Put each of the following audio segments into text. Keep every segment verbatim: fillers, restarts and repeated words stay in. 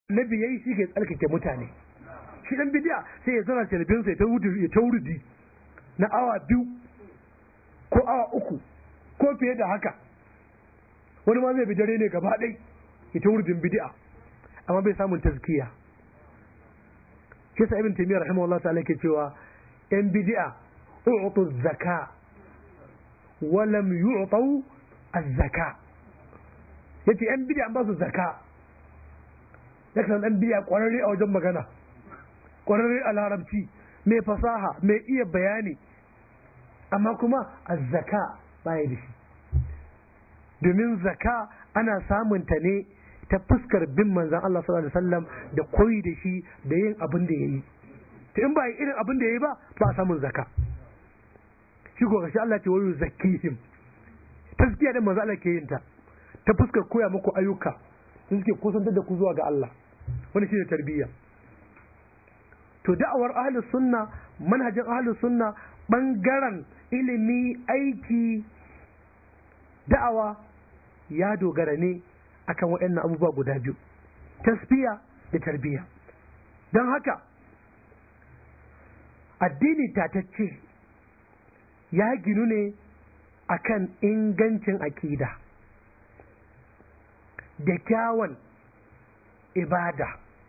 nabi yayi shi ke tsarkake mutane. Shi dan bidiya sai ya zana talbin sai ta wuri ta wurdi na awa biyu ko awa uku ko fiye da haka. Wani ma zai bi dare ne gaba ɗai ya ta wurdin bidi'a amma bai samun tazkiya. Shi sa Ibn Taymiyyah rahimahullah ta'ala ke cewa yan bidi'a u'tu zaka wa lam yu'tu az-zaka. Yace yan bidi'a an ba su zaka. Yakan dan bidi'a kwararre a wajen magana, kwararre a larabci, mai fasaha, mai iya bayani, amma kuma az-zaka baya da shi. Domin zaka ana samun ta ne ta fuskar bin manzon Allah sallallahu alaihi wasallam da koyi da shi da yin abin da yayi. To in ba yi irin abin da yayi ba ba samun zaka. Shi ko gashi Allah ce wayu zakihim. Tazkiya da manzon Allah ke yin ta ta fuskar koya muku ayyuka da suke kusantar da ku zuwa ga Allah. Wani shine tarbiyya. To da'awar ahlus sunna, manhajin ahlus sunna bangaren ilimi, aiki, da'awa ya dogara ne akan waɗannan abubuwa guda biyu, tasfiya da tarbiyya. Don haka addini tatacce ya ginu ne akan ingancin akida da kyawun ibada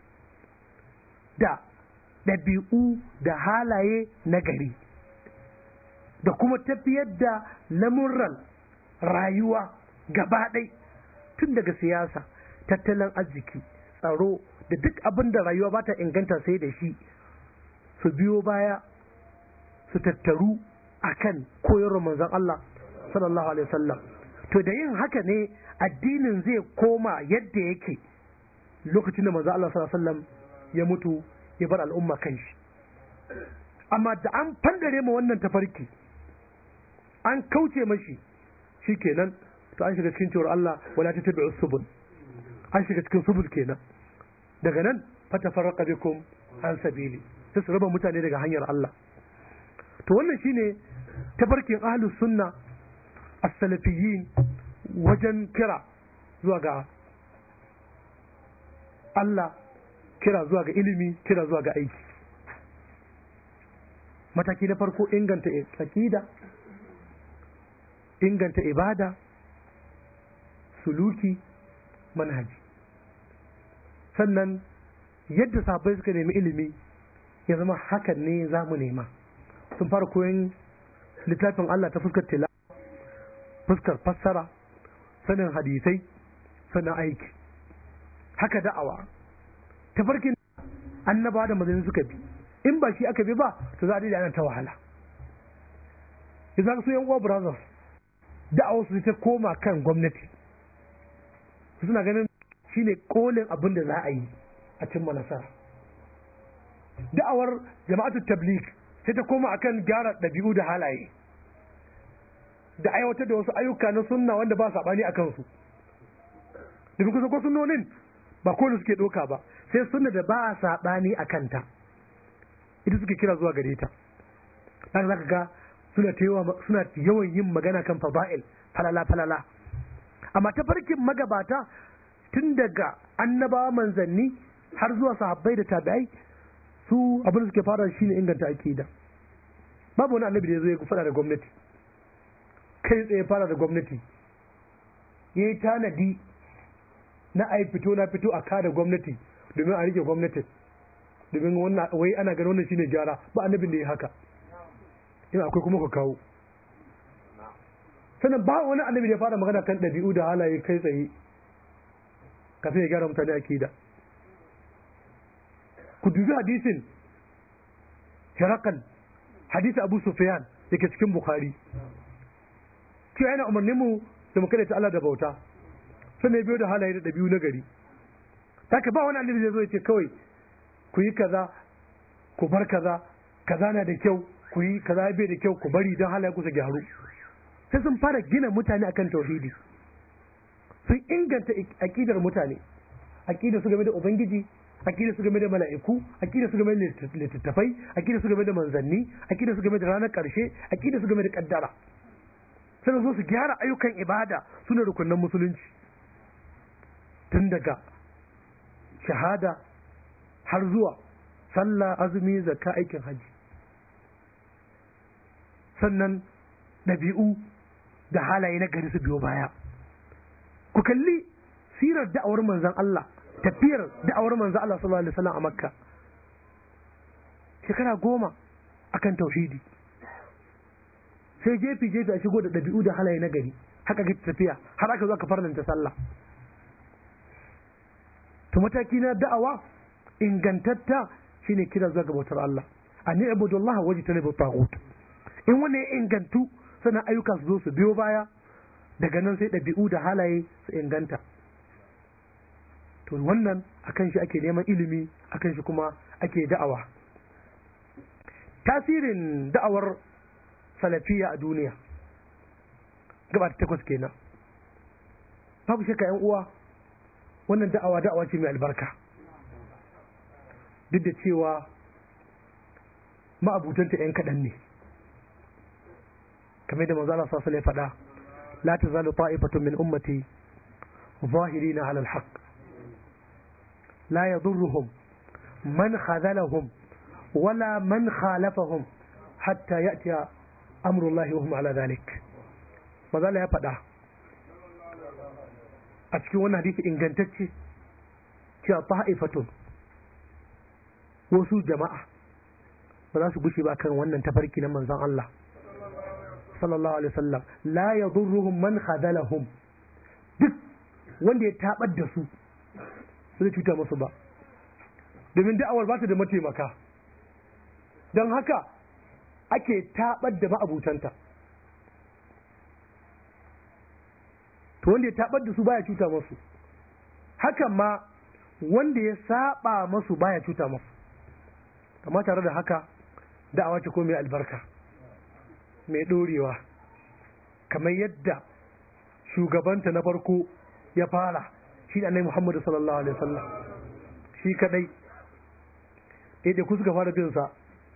da ɗabi'u da halaye na gari da kuma tafiyar da lamurran rayuwa gaba ɗai tun daga siyasa, tattalin arziki, tsaro da duk abin da rayuwa ba ta inganta sai da shi, su biyo baya su tattaru akan koyarwar manzon Allah sallallahu alaihi wasallam. To da yin haka ne addinin zai koma yadda yake lokacin da manzon Allah sallallahu alaihi wasallam ya mutu ya bar al'umma kan shi. Amma da an fandare ma wannan tafarki an kauce mashi shikenan to an shiga cikin cewar Allah wala tattabi'us subul, an shiga cikin subul kenan. Daga nan fatafarraqa bikum an sabili, sai su raba mutane daga hanyar Allah. To wannan shine tafarkin ahlus sunna as-salafiyyin wajen kira zuwa ga Allah, kira zuwa ga ilimi, kira zuwa ga aiki. Mataki na farko inganta aqida, inganta ibada, suluki, manhaji. Sannan yadda sahabbai suka nemi ilimi ya zama hakan ne za mu nema. Sun fara koyon littafin Allah ta fuskar tilawa, fuskar fassara, sanin hadisai, sannan aiki. Haka da'awa tafarkin annabawa da manzanni suka bi, in ba shi aka bi ba to za a daidai ana ta wahala. Idan su yan uwa brothers da'awar su ta koma kan gwamnati, suna ganin shine kolin abin da za a yi a cimma nasara. Da'awar jama'atu tabligh sai ta koma akan gyara ɗabi'u da halaye da aiwatar da wasu ayyuka na sunna wanda ba saɓani a kansu. Domin kusa ko sunnonin ba kowane suke ɗauka ba, sai sunna da ba a saɓani a kanta ita suke kira zuwa gare ta. Haka za ka ga suna suna yawan yin magana kan fada'il, falala falala. Amma ta farkin magabata tun daga annabawa manzanni har zuwa sahabbai da tabi'ai, su abin da suke fara shine inganta akida. Babu wani annabi da ya zo ya fada da gwamnati, kai tsaye fara da gwamnati, ya yi tanadi na ai fito na fito a kada gwamnati domin a rike gwamnatin, domin wannan wai ana ganin wannan shine gyara. Ba annabin da ya haka, in akwai kuma ku kawo. Sannan ba wani annabi da ya fara magana kan ɗabi'u da halaye kai tsaye kafin ya gyara mutane akida. Ku dubi hadisin Herakal, hadisi Abu Sufyan da ke cikin Bukhari, cewa yana umarnin mu da mu kada ta Allah da bauta, sannan ya biyo da halaye da ɗabi'u na gari. Haka ba wani annabi zai zo ya ce kawai ku yi kaza ku bar kaza, kaza na da kyau ku yi, kaza bai da kyau ku bari don halaye ku su gyaru. Sai sun fara gina mutane akan tauhidi, sun inganta aqidar mutane, aqidar su game da ubangiji, aqidar su game da mala'iku, aqidar su game da littattafai, aqidar su game da manzanni, aqidar su game da ranar karshe, aqidar su game da kaddara. Sai zo su gyara ayyukan ibada, suna rukunin musulunci, tun daga shahada har zuwa sallah, azumi, zakka, aikin haji. Sannan ɗabi'u da halaye na gari su biyo baya. Ku kalli sirar da'awar manzon Allah, tafiyar da'awar manzon Allah sallallahu alaihi wasallam a Makka. Shekara goma akan tauhidi. Sai jefi jefi a shigo da ɗabi'u da halaye na gari. Haka ga tafiya har aka zo aka farlanta sallah. To mataki na da'awa ingantatta shine kira zuwa ga bautar Allah. Ani ibudullah wajtanibu taghut. In wannan ya ingantu sannan ayyuka su zo su biyo baya, daga nan sai ɗabi'u da halaye su inganta. To wannan akan shi ake neman ilimi, akan shi kuma ake da'awa. Tasirin da'awar salafiya a duniya gaba ta takwas kenan. Babu shakka yan uwa, wannan da'awa da'awa ce mai albarka, duk da cewa ma'abutanta yan kaɗan ne, kamar da manzo Allah sallallahu alaihi wasallam ya faɗa, la tazalu ta'ifatun min ummati zahirina 'ala al-haqq la yadurruhum man khadhalahum wala man khalafahum hatta ya'tiya amrullahi wa hum 'ala dhalik. Manzo Allah ya faɗa a cikin wannan hadisi ingantacce cewa ta'ifatun, wasu jama'a ba za su gushe ba kan wannan tafarki na manzon Allah sallallahu alaihi wasallam, la yadurruhum man khadalahum, duk wanda ya tabar da su su zai cuta musu ba, domin da'awar ba ta da mataimaka, don haka ake tabar da ma'abutanta. To wanda ya tabar da su baya cuta musu, hakan ma wanda ya saba masu baya cuta musu. Amma tare da haka da'awa ce ko mai albarka, mai dorewa, kamar yadda shugabanta na farko ya fara, shi ne Annabi Muhammad sallallahu alaihi wasallam. Shi kadai da ku suka fara bin sa,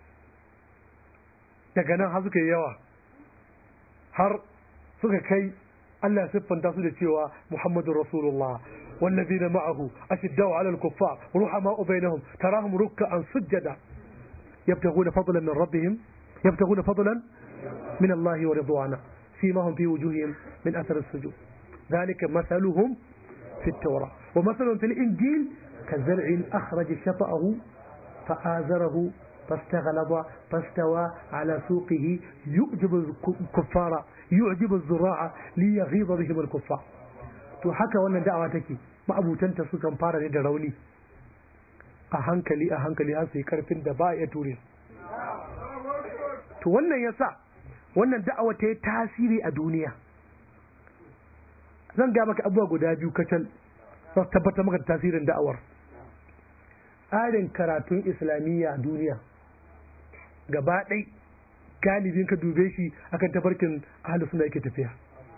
daga nan har suka yi yawa, har suka kai Allah ya siffanta su da cewa Muhammadur Rasulullah wallazina ma'ahu ashiddau 'alal kuffar ruhama'u bainahum tarahum ruk'an sujada yabtaghuna fadlan min rabbihim yabtaghuna fadlan min Allah wa ridwana simahum fi wujuhihim min athar as-sujud dhalika mathaluhum fi at-tawrah wa mathaluhum fil injil kazar'in akhraja shata'ahu fa'azarahu فاستغلظ فاستوى على سوقه يعجب الكفار يعجب الزراع ليغيظ بهم الكفار. to haka wannan da'awa take, ma'abutanta su kan fara ne da rauni, a hankali a hankali har su yi karfin da ba ya ture. To wannan yasa wannan da'awa ta yi tasiri a duniya. Zan ga maka abubuwa guda biyu kacal za su tabbatar maka da tasirin da'awar. Tsarin karatun islamiyya a duniya gaba ɗai galibin ka dube shi akan tafarkin ahlus sunna yake tafiya.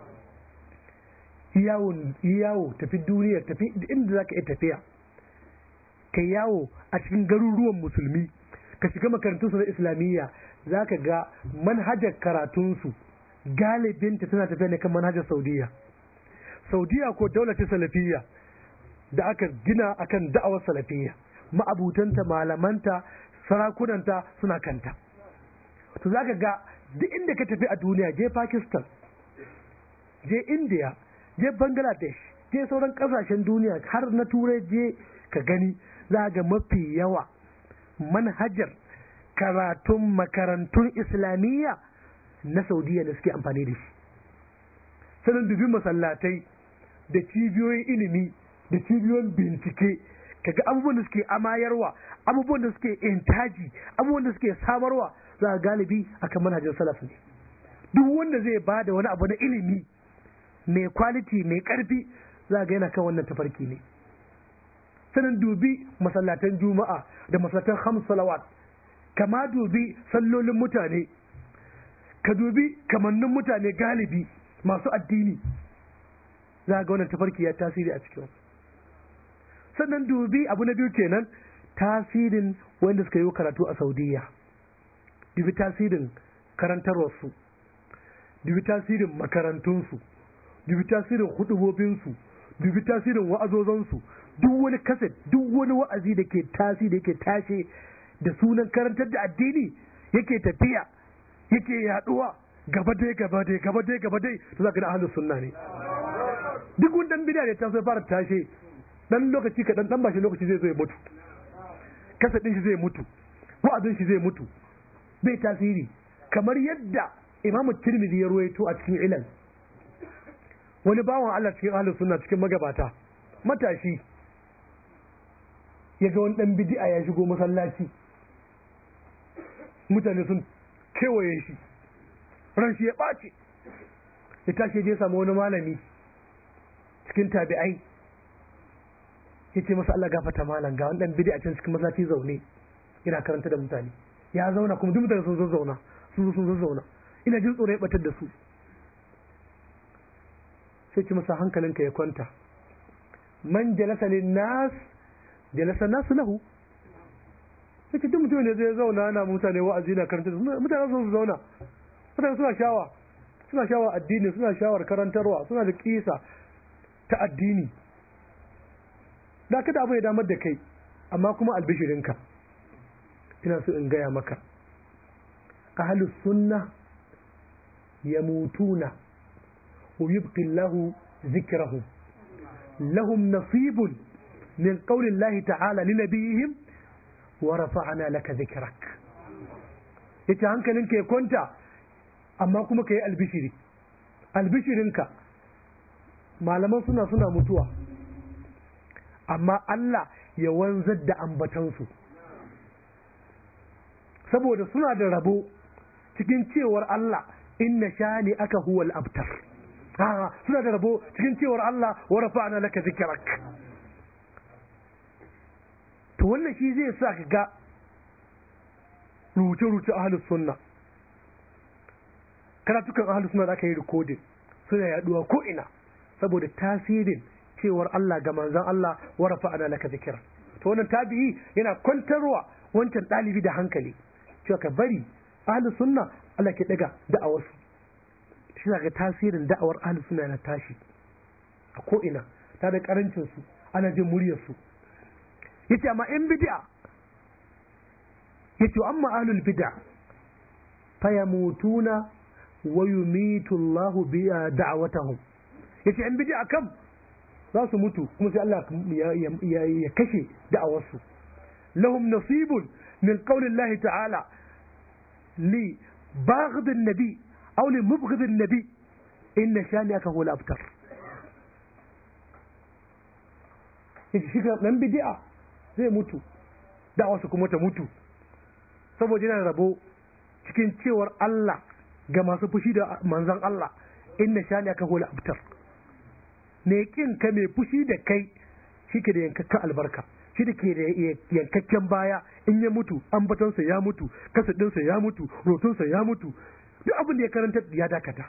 Yawo tafi duniya, tafi inda zaka iya tafiya, kai yawo a cikin garuruwan musulmi, ka shiga makarantun su na islamiyya, zaka ga manhajar karatunsu galibinta tana tafiya ne kan manhajar Saudiya. Saudiya ko daular ta salafiyya da aka gina akan da'awar salafiyya, ma'abutanta, malamanta, sarakunanta suna kanta. To zaka ga duk inda ka tafi a duniya, je Pakistan, je India, je Bangladesh, je sauran kasashen duniya har na turai je ka gani, za ga mafi yawa manhajar karatun makarantun islamiyya na Saudiya da suke amfani da shi. Sanin dubin masallatai da cibiyoyin ilimi da cibiyoyin bincike, kaga abubuwan da suke amayarwa, abubuwan da suke intaji, abubuwan da suke samarwa, za a galibi akan manhajin salaf ne. Duk wanda zai bada wani abu na ilimi mai quality mai karfi, za ga yana kan wannan tafarki ne. Sanin dubi masallatan juma'a da masallatan khams salawat, kama dubi sallolin mutane, ka dubi kamannin mutane galibi masu addini, za ga wannan tafarki ya tasiri a cikin. Sannan dubi abu na biyu kenan, tasirin wanda suka yi karatu a Saudiya, dubi tasirin karantarwarsu, dubi tasirin makarantunsu, dubi tasirin hudubobinsu, dubi tasirin wa'azozansu, duk wani kaset duk wani wa'azi da ke tasi da yake tashe da sunan karantar da addini yake tafiya yake yaduwa gaba dai gaba dai gaba dai gaba dai to zaka da ahlus sunna ne. Duk wani dan bid'a da ta so fara tashe dan lokaci ka dan dan bashi lokaci zai zo ya mutu, kaset din shi zai mutu, wa'azin shi zai mutu, bai tasiri. Kamar yadda Imam Tirmidhi ya ruwaito a cikin ilal, wani bawan Allah cikin ahlus sunna cikin magabata matashi ya ga wani dan bid'a ya shigo masallaci, mutane sun kewaye shi, ran shi ya ɓace, ya tashi je samu wani malami cikin tabi'ai ya ce masa Allah gafata malam ga wani dan bid'a can cikin masallaci zaune yana karanta da mutane. Ya zauna kuma duk mutane sun zo zauna sun zo sun zauna, ina jin tsoro ya batar da su. Sai ce masa hankalinka ya kwanta, man jalasa lin nas jalasa nasu lahu. Sai ce duk mutum ne zai zauna ana mutane wa'azi na karanta, mutane sun zauna, mutane suna shawa suna shawa addini, suna shawar karantarwa, suna da kisa ta addini. Da kada abu ya damar da kai, amma kuma albishirinka ina so in gaya maka, ahlus sunna yamutuna wa yubqi Allahu dhikrahum lahum nasibun min qawli Allah ta'ala li nabiyihim wa rafa'na laka dhikrak. Yace hankalinka ya kwanta, amma kuma kai albishiri, albishirinka malaman suna suna mutuwa, amma Allah ya wanzar da ambatansu, saboda suna da rabo cikin cewar Allah inna shani aka huwal abtar. Ha, suna da rabo cikin cewar Allah wa rafa'na laka dhikrak. To wannan shi zai sa ka ga rubuce-rubuce ahlus sunna, karatukan ahlus sunna da aka yi recording suna yaduwa ko ina saboda tasirin cewar Allah ga manzon Allah wa rafa'na laka dhikrak. To wannan tabi'i yana kwantarwa wancan dalibi da hankali cewa ka bari ahlus sunna Allah ke daga da'awar su. Shi ga tasirin da'awar ahlus sunna yana tashi a ko ina, ta da karancin su ana jin muryar su. Yace amma in bid'a, yace amma ahlul bid'a fayamutuna wa yumitu Allah bi da'watahum. Yace in bid'a kam za su mutu kuma sai Allah ya kashe da'awar su. Lahum nasibun min qawli Allah ta'ala li baghd an-nabi aw li mubghid an-nabi inna shani'aka huwa al-abtar. Yace shi kan bid'a zai mutu, da'awarsa kuma ta mutu, saboda yana rabo cikin cewar Allah ga masu fushi da manzon Allah inna shani'aka huwa al-abtar. Ne kin ka mai fushi da kai shi ke da yankakken albarka, shi da ke da yankakken baya, in ya mutu ambatonsa ya mutu, kasadinsa ya mutu, rotonsa ya mutu, duk abin da ya karanta ya dakata.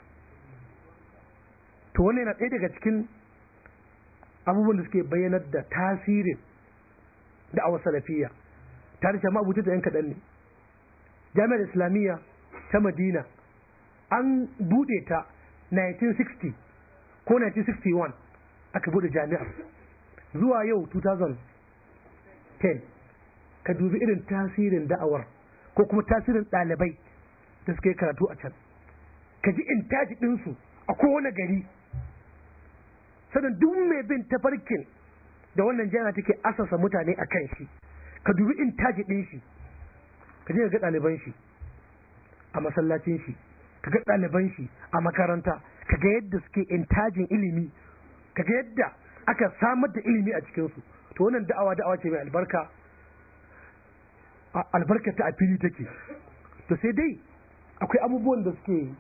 To wannan yana ɗaya daga cikin abubuwan da suke bayyanar da tasirin da'awar salafiyya. Tare da ma'abuta da yan kaɗan ne. Jami'ar Islamiyya ta Madina an buɗe ta nineteen sixty ko nineteen sixty-one aka buɗe jami'ar, zuwa yau two thousand ten. Ka dubi irin tasirin da'awar ko kuma tasirin ɗalibai da suka yi karatu a can, ka ji intaji ɗinsu a kowane gari. Sannan duk mai bin tafarkin da wannan jami'a take asasa mutane a kan shi, ka dubi intaji ɗin shi, ka je ka ga ɗaliban shi a masallacin shi, ka ga ɗaliban shi a makaranta, ka ga yadda suke intajin ilimi, ka ga yadda aka samar da ilimi a cikinsu. To wannan da'awa da'awa ce mai albarka, albarka ta a fili take. To sai dai akwai abubuwan da suke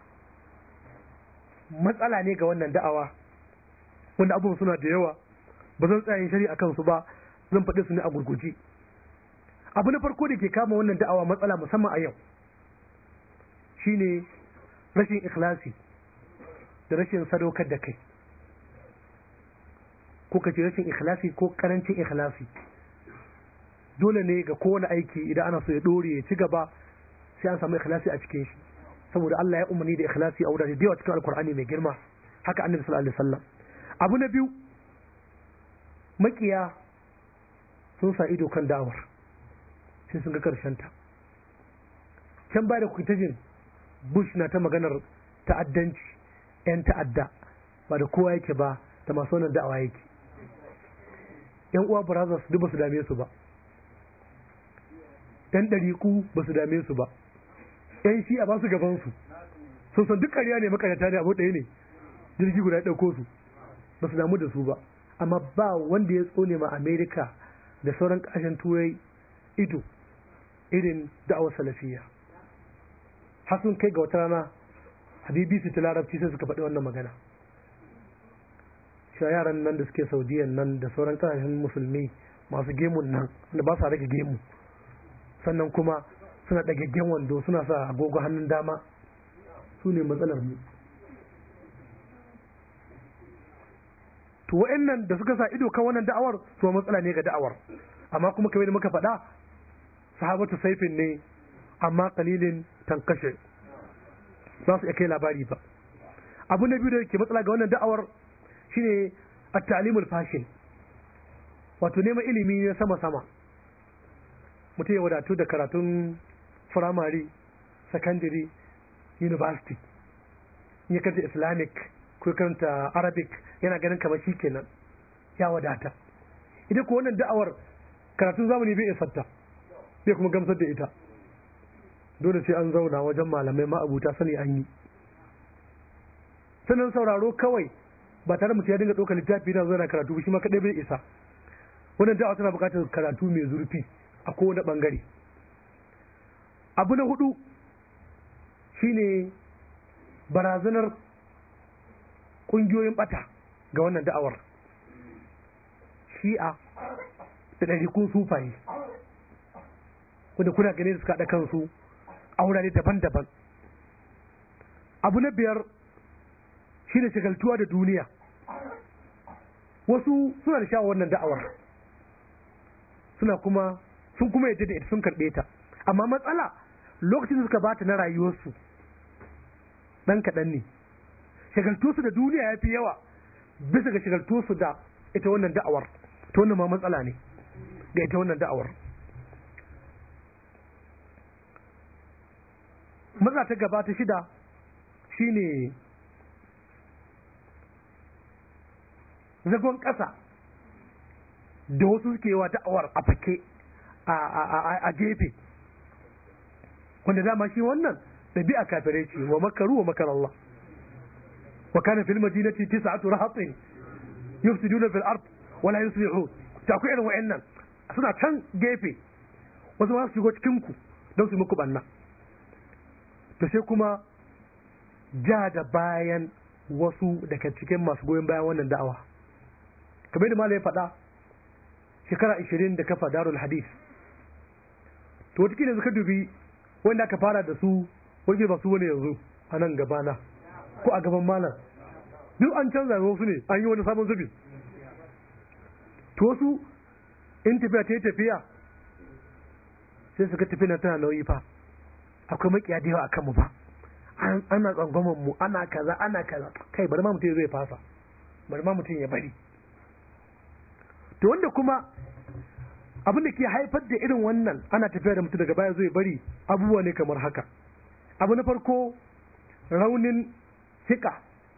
matsala ne ga wannan da'awa, wanda abubuwan suna da yawa, ba zan tsaya yin shari'a kansu ba, zan faɗi su ne a gurguje. Abu na farko da ke kama wannan da'awa matsala musamman a yau shine rashin ikhlasi da rashin sadaukar da kai, ko kace rashin ikhlasi ko karancin ikhlasi. Dole ne ga kowane aiki idan ana so ya dore ya ci gaba sai an samu ikhlasi a cikin shi, saboda Allah ya umarni da ikhlasi a wurare da yawa cikin Alkur'ani mai girma, haka Annabi sallallahu alaihi wasallam. Abu na biyu makiya sun sa ido kan da'awar sai sun ga karshen ta. Can ba da kuka jin Bush na ta maganar ta'addanci, 'yan ta'adda ba da kowa yake ba, da masu wannan da'awa yake. yan uwa brothers duk ba su dame su ba, yan ɗariku ba su dame su ba, yan shi'a ba su gaban su, sun san duk ƙarya ne, makarata ne, abu ɗaya ne, jirgi guda ɗauko su, ba su damu da su ba. Amma ba wanda ya tsone ma Amerika da sauran ƙasashen turai ido irin da'awar salafiyya. Har sun kai ga wata rana a B B C ta larabci sai suka faɗi wannan magana, cewa yaran nan da suke Saudiyan nan da sauran ƙasashen musulmi masu gemun nan da ba sa rage gemu, sannan kuma suna ɗagaggen wando, suna sa agogo hannun dama, su ne matsalar mu. To wa'annan da suka sa ido kan wannan da'awar su matsala ne ga da'awar, amma kuma kamar da muka faɗa sahabatu saifin ne, amma kalilin tankashe, za su iya kai labari ba. Abu na biyu da ke matsala ga wannan da'awar shine at-ta'limul fashin, wato neman ilimi ne sama sama, mutum ya wadatu da karatun firamare, secondary, university, ya karanta islamic ko karanta arabic, yana ganin kamar shi kenan ya wadata. Idan ko wannan da'awar karatun zamani bai isarta, bai kuma gamsar da ita, dole sai an zauna wajen malamai ma'abuta sani an yi. Sannan sauraro kawai ba tare mutum ya dinga ɗaukar littafi na zuwa karatu ba, shi ma kaɗai bai isa. Wannan da'awa tana buƙatar karatu mai zurfi a kowane ɓangare. Abu na hudu shine barazanar ƙungiyoyin ɓata ga wannan da'awar, shi'a da ɗarikun sufaye, wanda kuna gane da suka haɗa kansu a wurare daban-daban. Abu na biyar shine shagaltuwa da duniya. Wasu suna da sha'awar wannan da'awar, suna kuma sun kuma yadda da ita, sun karɓe ta, amma matsala lokacin da suka bata na rayuwarsu ɗan kaɗan ne. Shagaltuwarsu da duniya ya fi yawa bisa ga shagaltuwarsu da ita wannan da'awar, ta wannan ma matsala ne ga ita wannan da'awar. Matsala ta gaba ta shida shine zagon ƙasa da wasu suke wa da'awar a fake a gefe, wanda dama shi wannan ɗabi'a kafirai ce, wa makaru wa makar Allah, wa kana fil madinati tis'atu rahatin yufsiduna fil ard wa la yuslihun. Ta akwai irin wa'annan suna can gefe, wasu ma su shigo cikin ku don su muku banna. To sai kuma ja da bayan wasu daga cikin masu goyon bayan wannan da'awa, kamar da malai faɗa shekara ashirin da kafa darul hadith. To wata kila suka dubi wanda aka fara da su, wanda ba su wani yanzu a nan gabana ko a gaban malam, duk an canza wasu ne, an yi wani sabon zubi. To wasu in tafiya ta yi tafiya sai suka tafi na tana nauyi fa, akwai makiya da yawa a kanmu fa, ana tsangwaman mu, ana kaza ana kaza, kai bari ma mutum zai fasa, bari ma mutum ya bari. To wanda kuma abin da ke haifar da irin wannan ana tafiya da mutum daga baya zai bari abubuwa ne kamar haka. Abu na farko raunin fika,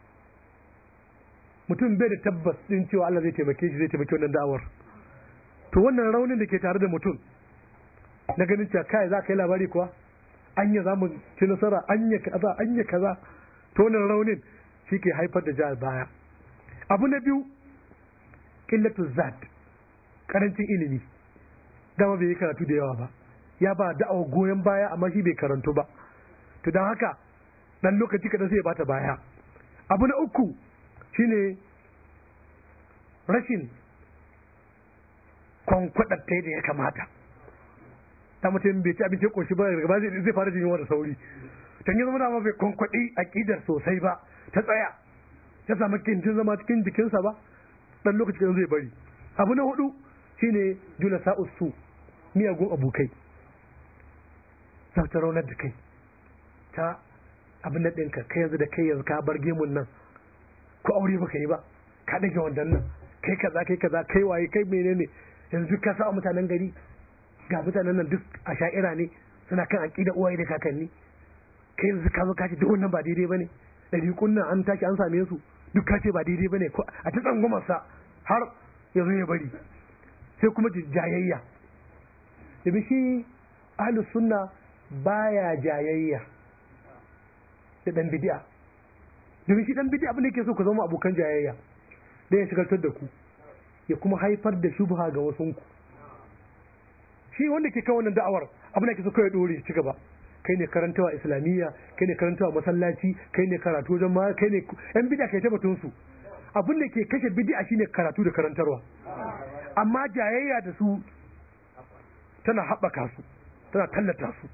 mutum bai da tabbas din cewa Allah zai taimake shi, zai taimake wannan da'awar. To wannan raunin da ke tare da mutum na ganin cewa kai za ka yi labari kuwa, anya za mu ci nasara, anya kaza anya kaza, to wannan raunin shi ke haifar da jihar baya. Abu na biyu qillatu zat, karancin ilimi, dama bai yi karatu da yawa ba, ya ba da'awa goyon baya amma shi bai karantu ba, to don haka dan lokaci kadan sai ya bata baya. Abu na uku shine rashin kwankwadar ta da ya kamata. Ta mutum bai ci abinci koshi ba, daga ba zai fara jin yawa da sauri, ta yi zama dama bai kwankwaɗi aƙidar sosai ba, ta tsaya ta samu kintin zama cikin jikinsa ba, dan lokaci kadan zai bari. Abu na hudu shine julasa usu, miyagun abokai, za ta raunar da kai, ta abin da ɗinka, kai yanzu da kai yanzu ka bar gemun nan, ko aure baka yi ba, ka ɗage wandan nan, kai kaza kai kaza kai waye kai menene yanzu ka sa mutanen gari ga mutanen nan duk a sha'ira ne suna kan aqida uwaye da kakanni kai yanzu ka zo ka ce duk wannan ba daidai bane dari kunnan an tashi an same su duk ka ce ba daidai bane ko a ta tsangumar sa har yanzu ya bari sai kuma jayayya da shi ahlus sunna baya jayayya da dan bid'a domin shi dan bid'a abin da yake so ku zama abokan jayayya dan ya shigaltar da ku ya kuma haifar da shubha ga wasunku shi wanda ke kawo wannan da'awar abin da yake so kai dore ci gaba kai ne karantawa islamiyya kai ne karantawa masallaci kai ne karatu wajen ma kai ne yan bid'a kai ta batun su abin da ke kashe bid'a shine karatu da karantarwa amma jayayya da su tana haɓaka su tana tallata su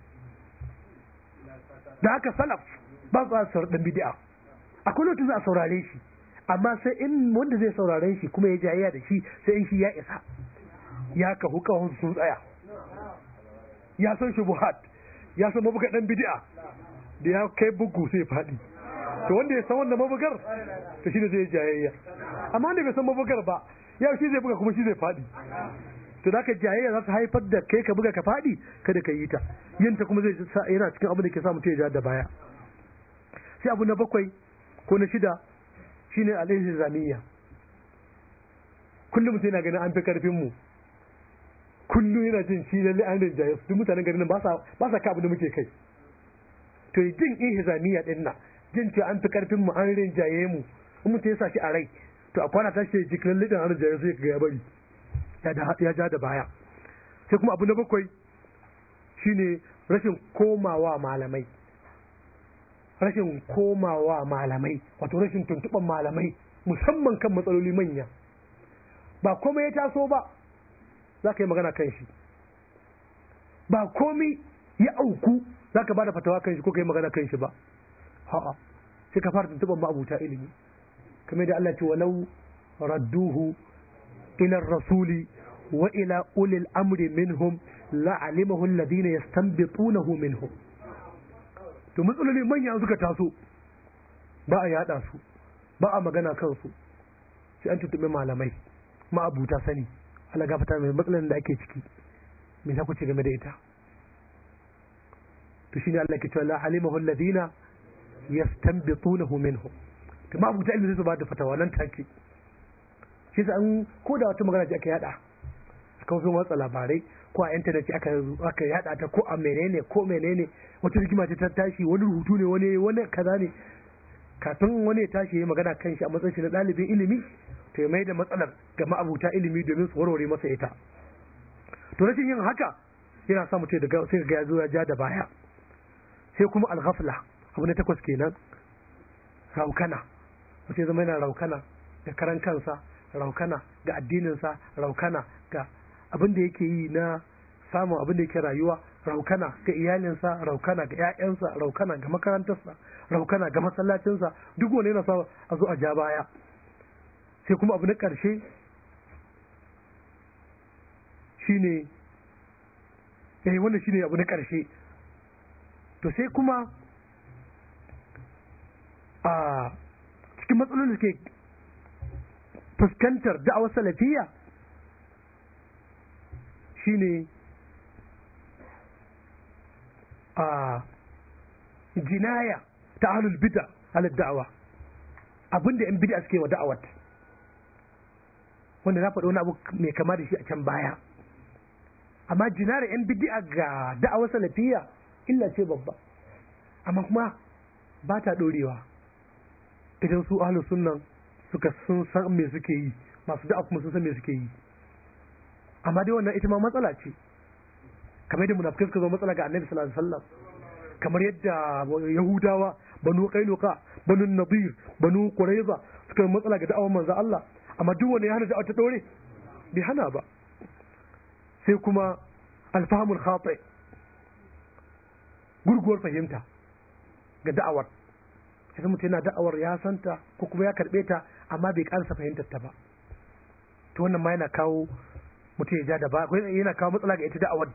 da haka salaf ba su saurari dan bid'a akwai lokacin za a saurare shi amma sai in wanda zai saurare shi kuma ya jayayya da shi sai in shi ya isa ya kahu kawun sun tsaya ya san shubuhat ya san mabuga dan bid'a da ya kai bugu sai faɗi to wanda ya san wannan mabugar to shine zai jayayya amma wanda bai san mabugar ba ya shi zai buga kuma shi zai faɗi to da ka jayayya za ta haifar da kai ka buga ka faɗi kada ka yi ta yin ta kuma zai yana cikin abin da ke sa mutum ya ja da baya sai abu na bakwai ko na shida shine al-ilzamiyya kullum mutum yana ganin an fi karfin mu kullum yana jin shi lalle an rinjaye su duk mutanen garin ba sa ba sa ka abu da muke kai to jin ilzamiyya din nan jin cewa an fi karfin mu an rinjaye mu in mutum ya sa shi a rai to a kwana tashi jikin lidin an rinjaye su ya bari ya ja da baya sai kuma abu na bakwai shine rashin komawa malamai rashin komawa malamai wato rashin tuntuɓar malamai musamman kan matsaloli manya ba komai ya taso ba za ka yi magana kan shi ba komai ya auku za ka ba da fatawa kan shi ko ka yi magana kan shi ba ha'a sai ka fara tuntuɓar ma'abuta ilimi kamar da Allah ce walau radduhu ila rasuli wa ila ulil amri minhum la'alimahu alladhina yastanbitunahu minhum to matsaloli manya suka taso ba a yada su ba a magana kansu sai an tuntube malamai ma'abuta sani Allah gafata mai matsalan da ake ciki me za ku ce game da ita to shine Allah ke cewa la'alimahu alladhina yastanbitunahu minhum to ma'abuta ilmi su ba da fatawa nan take shi sa an ko da wata magana ce aka yada aka wasu watsa labarai ko a intanet aka aka yada ta ko a menene ko menene wata rigima ce ta tashi wani rubutu ne wani wani kaza ne kafin wani ya tashi ya magana kan shi a matsayin shi na ɗalibin ilimi to ya mai da matsalar ga ma'abuta ilimi domin su warware masa ita to rashin yin haka yana sa mutum daga sai ga ya zo ya ja da baya sai kuma al-ghafla abu na takwas kenan raukana mutum zama yana raukana da karan kansa raukana ga addininsa raukana ga abin da yake yi na samun abin da yake rayuwa raukana ga iyalinsa raukana ga 'ya'yansa raukana ga makarantarsa raukana ga masallacinsa duk wanda yana sa a zo a ja baya sai kuma abu na ƙarshe shine eh wannan shine abu na ƙarshe to sai kuma a cikin matsalolin da ke fuskantar da'awar salafiyya shine a jinaya ta ahlul bid'a ala da'awa abinda yan bid'a suke wa da'awat wanda na faɗo wani abu mai kama da shi a can baya amma jinayar yan bid'a ga da'awar salafiyya illa ce babba amma kuma ba ta ɗorewa idan su ahlus sunnan suka sun san me suke yi masu da'a kuma sun san me suke yi amma dai wannan ita ma matsala ce kamar yadda munafikai suka zo matsala ga annabi sallallahu alaihi wasallam kamar yadda yahudawa banu qainuqa banu nadir banu quraiza suka yi matsala ga da'awar manzo Allah amma duk wanda ya hana da'awa ta dore bai hana ba sai kuma alfahmul khati gurguwar fahimta ga da'awar sai mutum yana da'awar ya santa ko kuma ya karbe ta amma bai karasa fahimtar ta ba to wannan ma yana kawo mutum ya ja da ba yana kawo matsala ga ita da'awar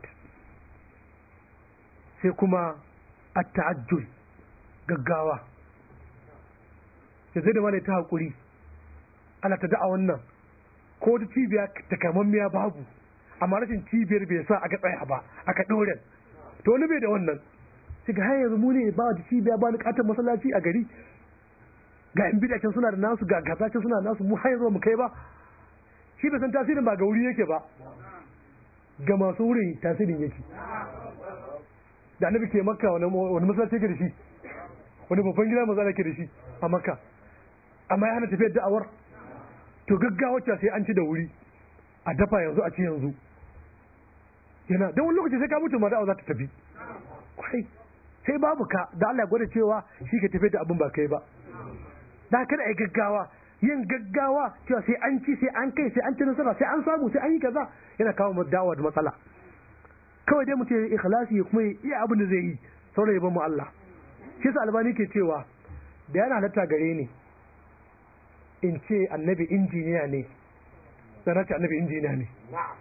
sai kuma at-ta'ajjul gaggawa sai zai da malai ta hakuri ana ta da'awan nan ko wata cibiya takamammiya babu, amma rashin cibiyar bai sa aka tsaya ba aka ɗoren, to wani bai da wannan sai ga har yanzu mu ne ba da cibiya ba ni katon masallaci a gari, ga in bidacin suna da nasu ga gazacin suna da nasu, mu har yanzu mu kai ba. Shi bai san tasirin ba ga wuri yake ba, ga masu wurin tasirin yake. Da annabi ke Makka wani masallaci yake da shi, wani babban gida maza yake da shi a Makka, amma ya hana tafiyar da'awar. To gaggawa sai an ci da wuri, a dafa yanzu a ci yanzu, yana da wani lokaci sai ka mutu ma da'awa za ta tafi kwai, sai babu ka da Allah ya gwada cewa shi ke tafiyar da abin ba kai ba. Da kada ai gaggawa, yin gaggawa cewa sai an ci sai an kai sai an ci nasara sai an samu sai an yi kaza, yana kawo mu da'awa da matsala. Kawai dai mutum ya yi ikhlasi ya kuma iya abin da zai yi, sauran ya mu Allah. Shi yasa Albani ke cewa da yana halatta gare ni in ce annabi injiniya ne, sannan ce annabi injiniya ne.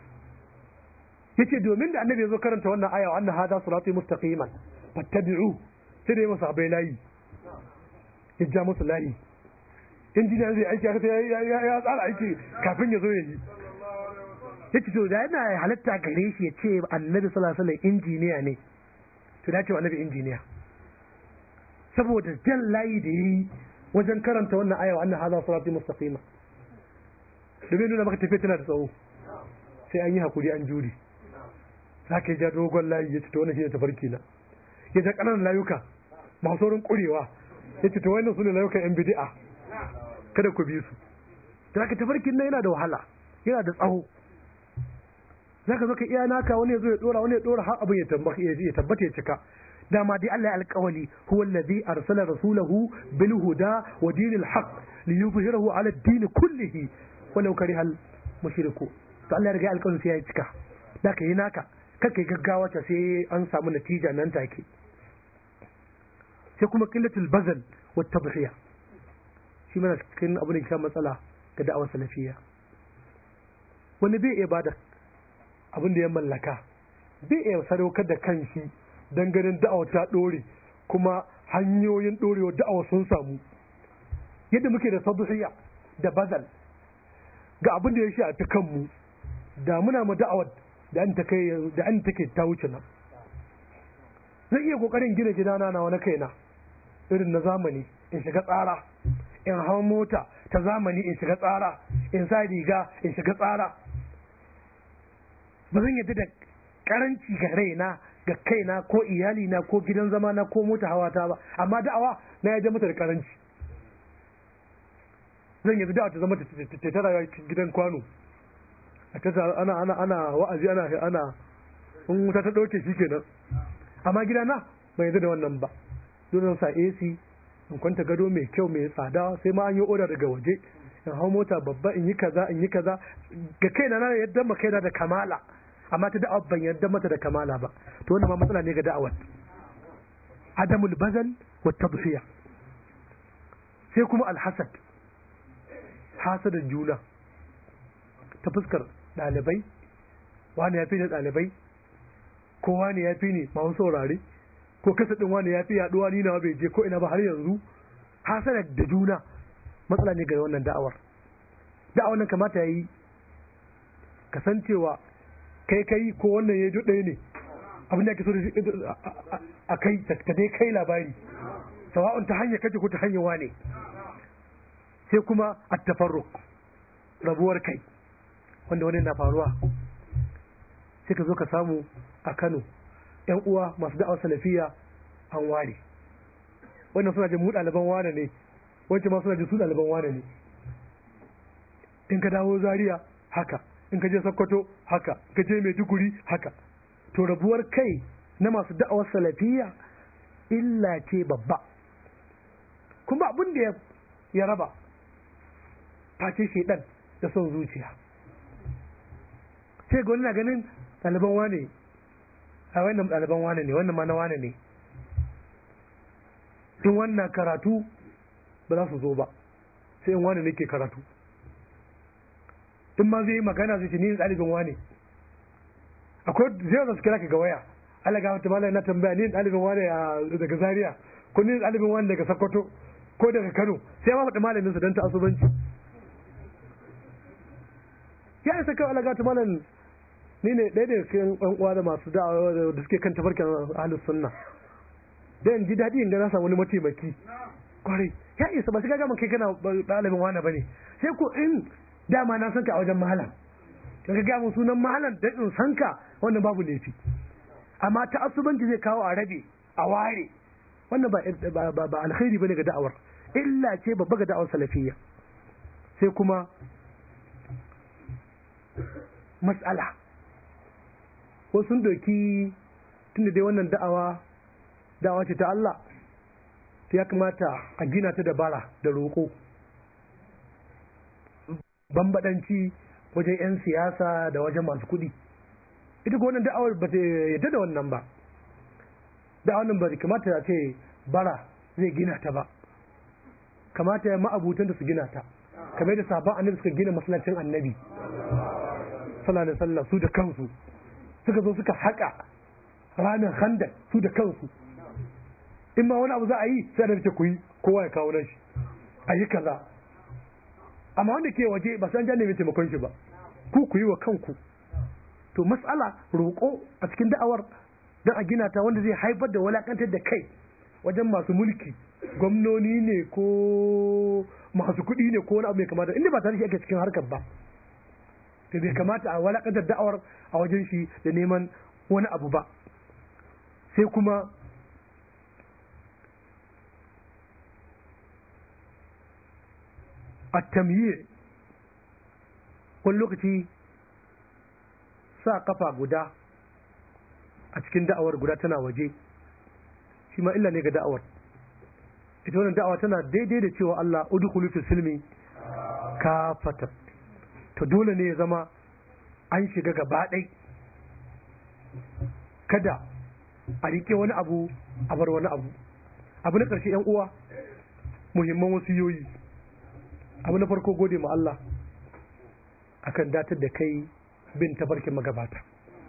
Yace domin da annabi ya zo karanta wannan aya wa anna hada sirati mustaqiman fattabi'u, sai da ya masa abai layi, ya ja musu layi. Injiniya zai aiki aka ya tsara aiki kafin ya zo ya yi. Yace to da yana halatta gare shi ya ce annabi sallallahu alaihi wasallam injiniya ne, to da ce annabi injiniya, saboda jan layi da yi wajen karanta wannan aya wa annan hadha sirati mustaqima, domin nuna maka tafiya tana da tsawo, sai an yi hakuri an juri. Zaka ja dogon layi ya ce to wannan shine tafarki na, ya ja kananan layuka masu saurin kurewa ya ce to wannan sune layukan yan bid'a, kada ku bi su. Zaka tafarkin nan yana da wahala, yana da tsawo, zaka zo ka iya naka, wani ya zo ya dora wani ya dora har abin ya tabbata ya cika. dama dai Allah ya alƙawali huwa allazi arsala rasulahu bil huda wa dinil haqq liyuzhirahu ala ad-din kullihi walau kariha al-mushriku. to Allah ya riga alƙawarin sai ya cika, da ka yi naka kake gaggawa ta sai an samu natija nan take. sai kuma qillatul bazal wa tabhiya, shi mana cikin abu da ke matsala ga da'awar salafiyya. wani bai iya bada abin da ya mallaka, bai iya sadaukar da kanshi dan ganin da'awa ta dore, kuma hanyoyin dorewa da'awa sun samu. Yadda muke da sadhiya da bazal ga abin da ya shi a ta kanmu, da muna ma da'awar da an take da an take ta wuce nan. Zan iya kokarin gina gidana na wani kaina irin na zamani, in shiga tsara, in hau mota ta zamani in shiga tsara, in sa riga in shiga tsara. Ba zan yadda da karanci ga raina, ga kaina ko iyalina ko gidan zama na ko mota hawa ta ba, amma da'awa na yadda mata da karanci. Zan yadda da'awa ta zama ta ta rayuwa gidan kwano, ana ana ana wa'azi ana ana in wuta ta dauke shi kenan. Amma gidana bai yadda da wannan ba. Dole sa A C, in kwanta gado mai kyau mai tsada, sai ma an yi oda daga waje, in hau mota babba, in yi kaza in yi kaza. Ga kaina na yadda ma kaina da kamala, amma ta da'awar ban yadda mata da kamala ba. To wannan ma matsala ne ga da'awar. Adamul bazal wa tadhiya. Sai kuma alhasad, hasadan juna ta fuskar ɗalibai, wani ya fi ni ɗalibai, ko wani ya fi ni masu saurare, ko kasa ɗin wani ya fi yaɗuwa ni na bai je ko ina ba har yanzu. Hasada da juna matsala ne ga wannan da'awar. Da'awar nan kamata yayi kasancewa kai kai ko wannan ya ji ɗaya ne, abin da ake so a kai ta dai kai labari, sawa'un ta hanyar kace ko ta hanyar wane. Sai kuma at-tafarruq, rabuwar kai, wanda wani na faruwa. Sai ka zo ka samu a Kano ƴan uwa masu da'awar salafiya an ware, wannan suna jin mu ɗaliban wane ne, wancan ma suna jin su ɗaliban wane ne. In ka dawo Zaria haka, in ka je Sokoto haka, in ka je Maiduguri haka. To rabuwar kai na masu da'awar salafiya illa ce babba, kuma abin da ya raba face shedan da son zuciya. Sai ga wani na ganin ɗaliban wane, a wannan ɗaliban wane ne, wannan ma na wane ne. In wannan karatu ba za su zo ba, sai in wane ne ke karatu. In ma zai yi magana zai ce ni ɗalibin wane. Akwai zai zasu kira ka ga waya, Allah ga wata malai na tambaya ni ɗalibin wane daga Zaria, ko ni ɗalibin wane daga Sokoto ko daga Kano, sai ma faɗi malamin su don ta asubanci. ya saka alaga ta malam ni ne ɗaya daga cikin ɗan uwa da masu da'awa da suke kan tafarkin ahlus sunna da in ji daɗi in ga na samu wani mataimaki kwarai ya isa ba sai ga kai kana ɗalibin wani bane sai ko in dama na san ka a wajen malam kaga ga mun sunan malam da in san ka wannan babu laifi amma ta asubanci zai kawo a rabe a ware wannan ba ba ba alkhairi bane ga da'awar illa ce babba ga da'awar salafiyya sai kuma mas'ala ko sun doki tunda dai wannan da'awa da'awa ce ta Allah ta ya kamata a gina ta da bara da roƙo bambadanci wajen 'yan siyasa da wajen masu kuɗi ita ko wannan da'awar ba ta yadda da wannan ba da'awar nan ba kamata ya ce bara zai gina ta ba kamata ya ma'abutan da su gina ta kamar da sabon annabi suka gina masallacin annabi sallallahu alaihi wasallam su da kansu suka zo suka haƙa ranar handak su da kansu in ma wani abu za a yi sai da ce ku yi kowa ya kawo nashi a yi kaza amma wanda ke waje ba san jane mai taimakon shi ba ku ku yi wa kanku to mas'ala roƙo a cikin da'awar don a gina ta wanda zai haifar da walakantar da kai wajen masu mulki gwamnoni ne ko masu kuɗi ne ko wani abu mai kamata inda ba tare shi ake cikin harkar ba to bai kamata a walakantar da'awar a wajen shi da neman wani abu ba sai kuma at-tamyi' wani lokaci sa kafa guda a cikin da'awar guda tana waje shi ma illa ne ga da'awar ita wannan da'awa tana daidai da cewa Allah udkhulu fi silmi kafatan to dole ne ya zama an shiga gaba ɗai kada a rike wani abu a bar wani abu abu na ƙarshe yan uwa muhimman wasiyoyi abu na farko gode ma Allah akan datar da kai bin tafarkin magabata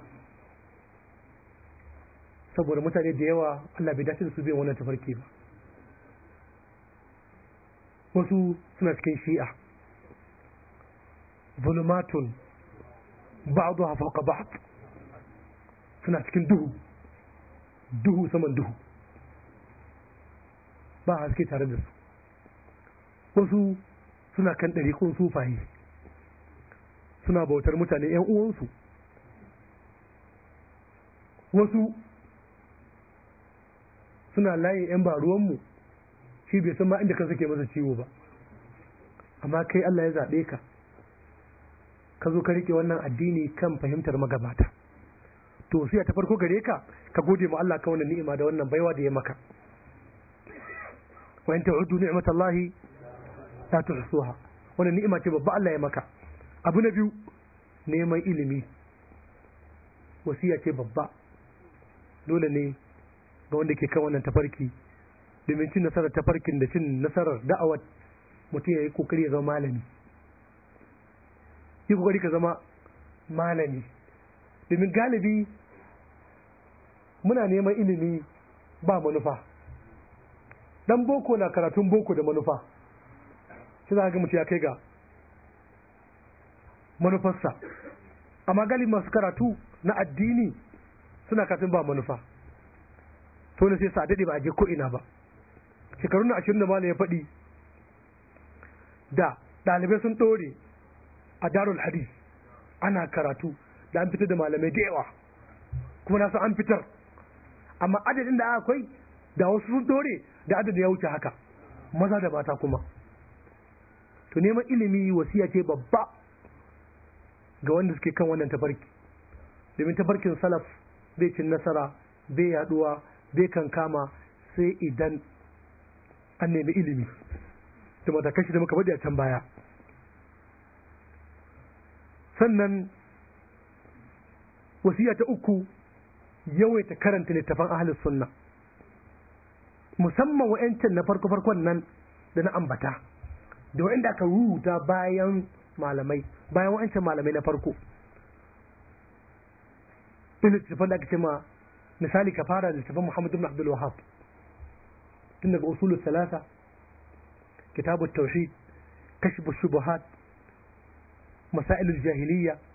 saboda mutane da yawa Allah bai dace da su bin wannan tafarki ba wasu suna cikin shi'a zulumatun ba'daha fawqa ba'd suna cikin duhu duhu saman duhu ba haske tare da su wasu suna kan ɗariƙun sufaye suna bautar mutane ‘yan uwansu wasu suna layin ‘yan baruwanmu shi bai san ma inda kan suke masa ciwo ba amma kai Allah ya zaɓe ka ka zo ka riƙe wannan addini kan fahimtar magabata to sai ta farko gare ka ka gode ma Allah ka wannan ni'ima da wannan baiwa da ya maka wa in ta'udu ni'matallahi la tuhsuha wannan ni'ima ce babba Allah ya maka abu na biyu neman ilimi wasiya ce babba dole ne ga wanda ke kan wannan tafarki domin cin nasarar tafarkin da cin nasarar da'awar mutum ya yi kokari ya zama malami yi kokari ka zama malami domin galibi muna neman ilimi ba manufa dan boko na karatun boko da manufa sai za ga mutum ya kai ga manufarsa amma galibi masu karatu na addini suna karatun ba manufa to ne sai sa dade ba a je ko ina ba shekarun na ashirin da malam ya faɗi da ɗalibai sun ɗore a darul hadis ana karatu da an fitar da malamai da yawa kuma na san an fitar amma adadin da akwai da wasu sun ɗore da adadin ya wuce haka maza da mata kuma to neman ilimi wasiya ce babba ga wanda suke kan wannan tafarki domin tafarkin salaf bai cin nasara bai yaduwa bai kankama sai idan an nemi ilimi da matakan shi da muka faɗi a can baya sannan wasiya ta uku yawaita karanta littafan ahlus sunna musamman wa'ancan na farko farkon nan da na ambata da wa'anda aka rubuta bayan malamai bayan wa'ancan malamai na farko ina littafan da aka ce ma misali ka fara da littafan Muhammad ibn Abdul Wahhab tun daga usulul salasa kitabut tauhid kashfus shubuhat masailul jahiliyya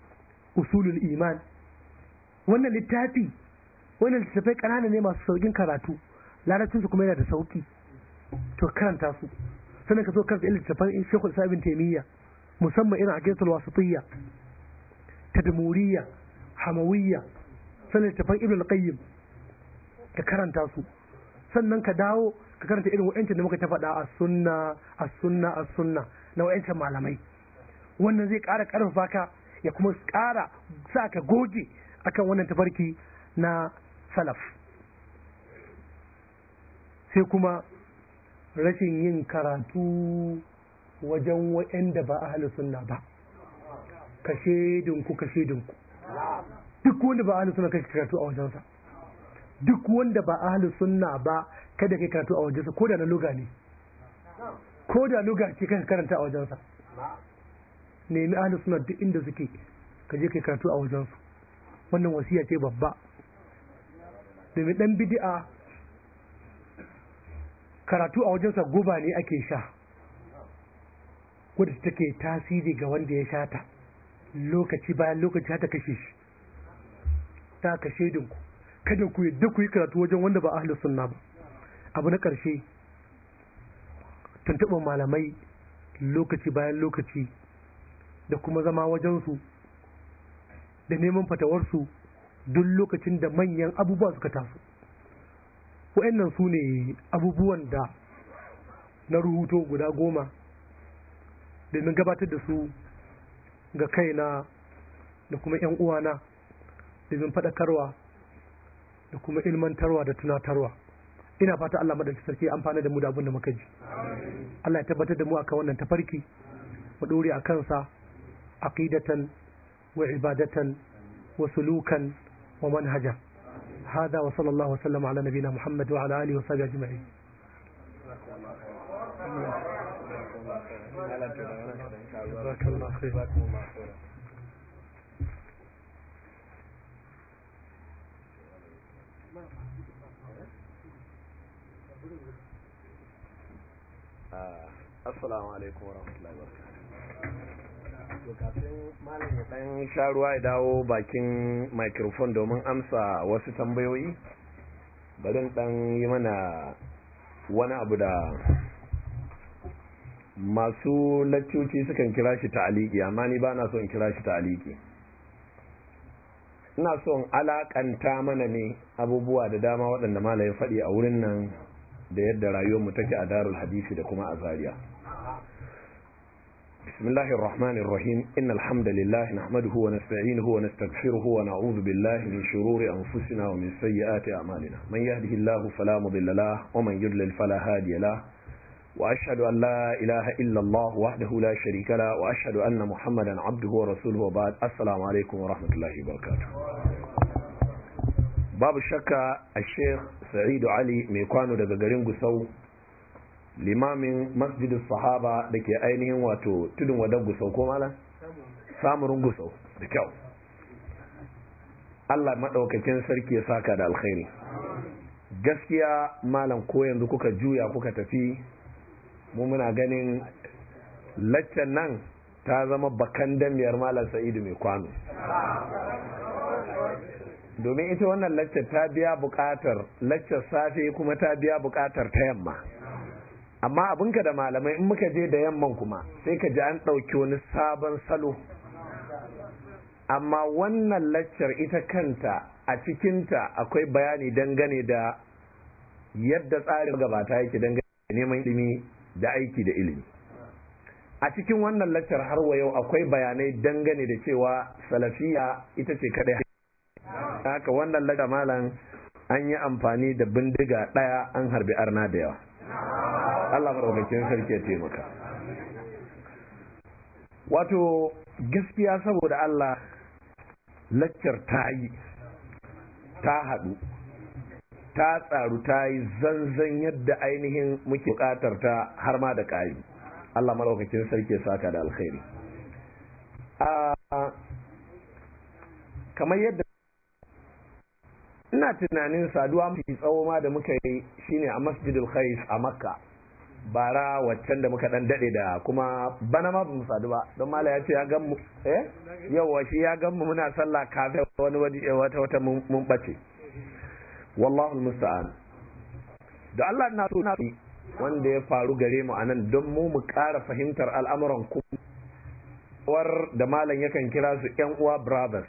usulul iman. Wannan littafi wannan littafai ƙanana ne masu saukin karatu, larabcinsu kuma yana da sauki, to karanta su. Sannan ka zo karanta littafan Sheikhul Islam Ibn Taymiyyah, musamman irin Aqidatul Wasitiyya, Tadmuriyya, Hamawiyya, sannan littafan Ibn al-Qayyim ka karanta su. Sannan ka dawo ka karanta irin wa'ancin da muka ta faɗa as-sunna as-sunna as-sunna na wa'ancin malamai. Wannan zai ƙara ƙarfafa ka ya kuma ƙara sa ka goge akan wannan tafarki na salaf. Sai kuma rashin yin karatu wajen wa'anda ba ahlus sunna ba. Ka shedinku ka shedinku duk wanda ba ahlus sunna kai karatu a wajensa. Duk wanda ba ahlus sunna ba kada kai karatu a wajensa, ko da na luga ne, ko da luga ce kai karanta a wajensa. Nemi ahlus sunna duk inda suke ka je kai karatu a wajensu. Wannan wasiya ce babba, domin dan bid'a karatu a wajensa guba ne ake sha, wadda take tasiri ga wanda ya sha ta lokaci bayan lokaci har ta kashe shi. Ta kashe dinku kada ku yadda ku yi karatu wajen wanda ba ahlus sunna ba. Abu na ƙarshe, tuntuɓar malamai lokaci bayan lokaci da kuma zama wajensu da neman fatawarsu duk lokacin da manyan abubuwa suka taso. Wa'annan su ne abubuwan da na rubuto guda goma domin gabatar da su ga kaina da kuma 'yan uwana domin faɗakarwa da kuma ilmantarwa da tunatarwa. Ina fata Allah madaukakin sarki ya amfana da mu da abin da muka ji. Allah ya tabbatar da mu akan wannan tafarki, mu dore a kansa aqidatan wa ibadatan wa sulukan wa manhaja. Hada wa sallallahu wa sallam ala nabina Muhammad wa ala alihi wa sahbihi ajma'in. Jazakallahu khairan. Assalamu alaikum wa rahmatullahi wa barakatuh. To kafin malam ya dan sha ruwa ya dawo bakin microphone domin amsa wasu tambayoyi, bari dan yi mana wani abu da masu laccoci sukan kira shi ta'aliki, amma ni ba na so in kira shi ta'aliki. Ina so in alakanta mana ne abubuwa da dama waɗanda malam ya faɗi a wurin nan da yadda rayuwarmu take a darul hadisi da kuma a Zaria. Bismillahir Rahmanir Rahim. Innal hamdalillah nahmaduhu wa nasta'inuhu wa nastaghfiruhu wa na'udhu billahi min shururi anfusina wa min sayyiati a'malina. Man yahdihillahu fala mudilla lahu wa man yudlil fala hadiya lahu. Wa ashhadu an la ilaha illa Allah wahdahu la sharika lahu wa ashhadu anna Muhammadan 'abduhu wa rasuluhu wa ba'd. Assalamu alaikum wa rahmatullahi wa barakatuh. Babu shakka a Sheikh Sa'idu Ali mai kwano daga garin Gusau, limamin masjidin sahaba da ke ainihin wato tudun wadar Gusau ko malam? Samurin Gusau, da kyau. Allah maɗaukakin sarki ya saka da alkhairi. Gaskiya malam ko yanzu kuka juya kuka tafi, mu muna ganin laccan nan ta zama bakan damiyar malam Sa'idu mai kwano. Domin ita wannan laccar ta biya buƙatar laccar safe kuma ta biya buƙatar ta yamma. Amma abinka da malamai in muka je da yamman kuma sai ka ji an ɗauki wani sabon salo. Amma wannan laccar ita kanta a cikinta akwai bayani dangane da yadda tsarin gabata yake dangane da neman ilimi da aiki da ilimi. A cikin wannan laccar har wa yau akwai bayanai dangane da cewa salafiya ita ce kadai. Haka wannan lada malam an yi amfani da bindiga ɗaya an harbi arna da yawa. Allah maɗaukakin sarki ya taimaka. Wato gaskiya saboda Allah laccar ta yi, ta haɗu, ta tsaru, ta yi zanzan yadda ainihin muke buƙatar ta har ma da ƙari. Allah maɗaukakin sarki ya saka da alkhairi. Kamar yadda ina tunanin saduwa mafi tsawo ma da muka yi shine a Masjidul Khais a Makka bara waccan da muka dan dade da kuma bana ma bamu sadu ba don mala ya ce ya gan mu eh yawa shi ya gan mu muna sallah kafin wani wani wata wata mun bace wallahu almusta'an da Allah na so na wanda ya faru gare mu anan don mu mu ƙara fahimtar al'amuran ku war da malam yakan kira su ƴan uwa brothers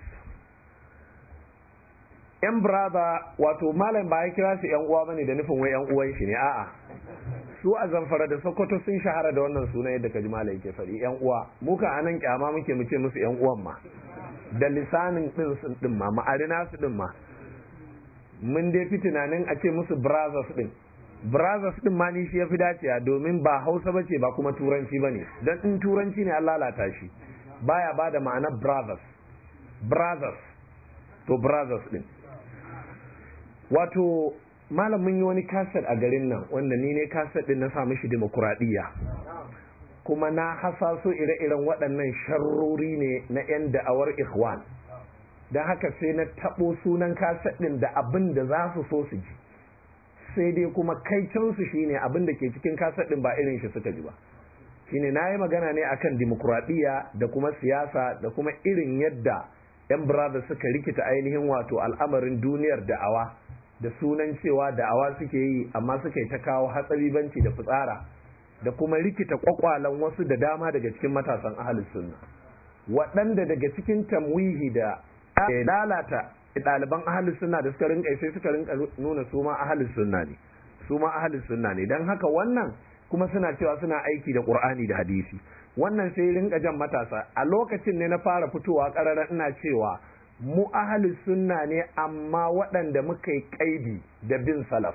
ƴan brother wato malam ba ya kira su ƴan uwa bane da nufin wai ƴan uwan shi ne a'a su a Zamfara da Sokoto sun shahara da wannan suna yadda kaji malam yake faɗi ƴan uwa mu kan anan kyama muke mu ce musu ƴan uwan ma da lisanin din sun din ma ma'arina su din ma mun dai fi tunanin a ce musu brothers din brothers din ma ni shi ya fi dacewa domin ba Hausa bace ba kuma turanci bane dan in turanci ne an lalata shi baya bada ma'anar brothers brothers to brothers din wato malam mun yi wani kaset a garin nan wanda ni ne kaset din na sa mishi demokuraɗiyya kuma na hasaso ire-iren waɗannan sharrori ne na 'yan da'awar ikhwan don haka sai na taɓo sunan kaset din da abin da za su so su ji sai dai kuma kaicinsu shine abin da ke cikin kaset din ba irin shi suka ji ba shine na yi magana ne akan demokuraɗiyya da kuma siyasa da kuma irin yadda 'yan brothers suka rikita ainihin wato al'amarin duniyar da'awa da sunan cewa da'awa suke yi amma suka yi ta kawo hatsaribanci da fitsara da kuma rikita kwakwalan wasu da dama daga cikin matasan ahlus sunna waɗanda daga cikin tamwihi da lalata ɗaliban ahlus sunna da suka rinka sai suka rinka nuna su ma ahlus sunna ne su ma ahlus sunna ne dan haka wannan kuma suna cewa suna aiki da Qur'ani da hadisi wannan sai rinka jan matasa a lokacin ne na fara fitowa ƙarara ina cewa mu ahalus sunna ne amma waɗanda muka yi kaidi da bin salaf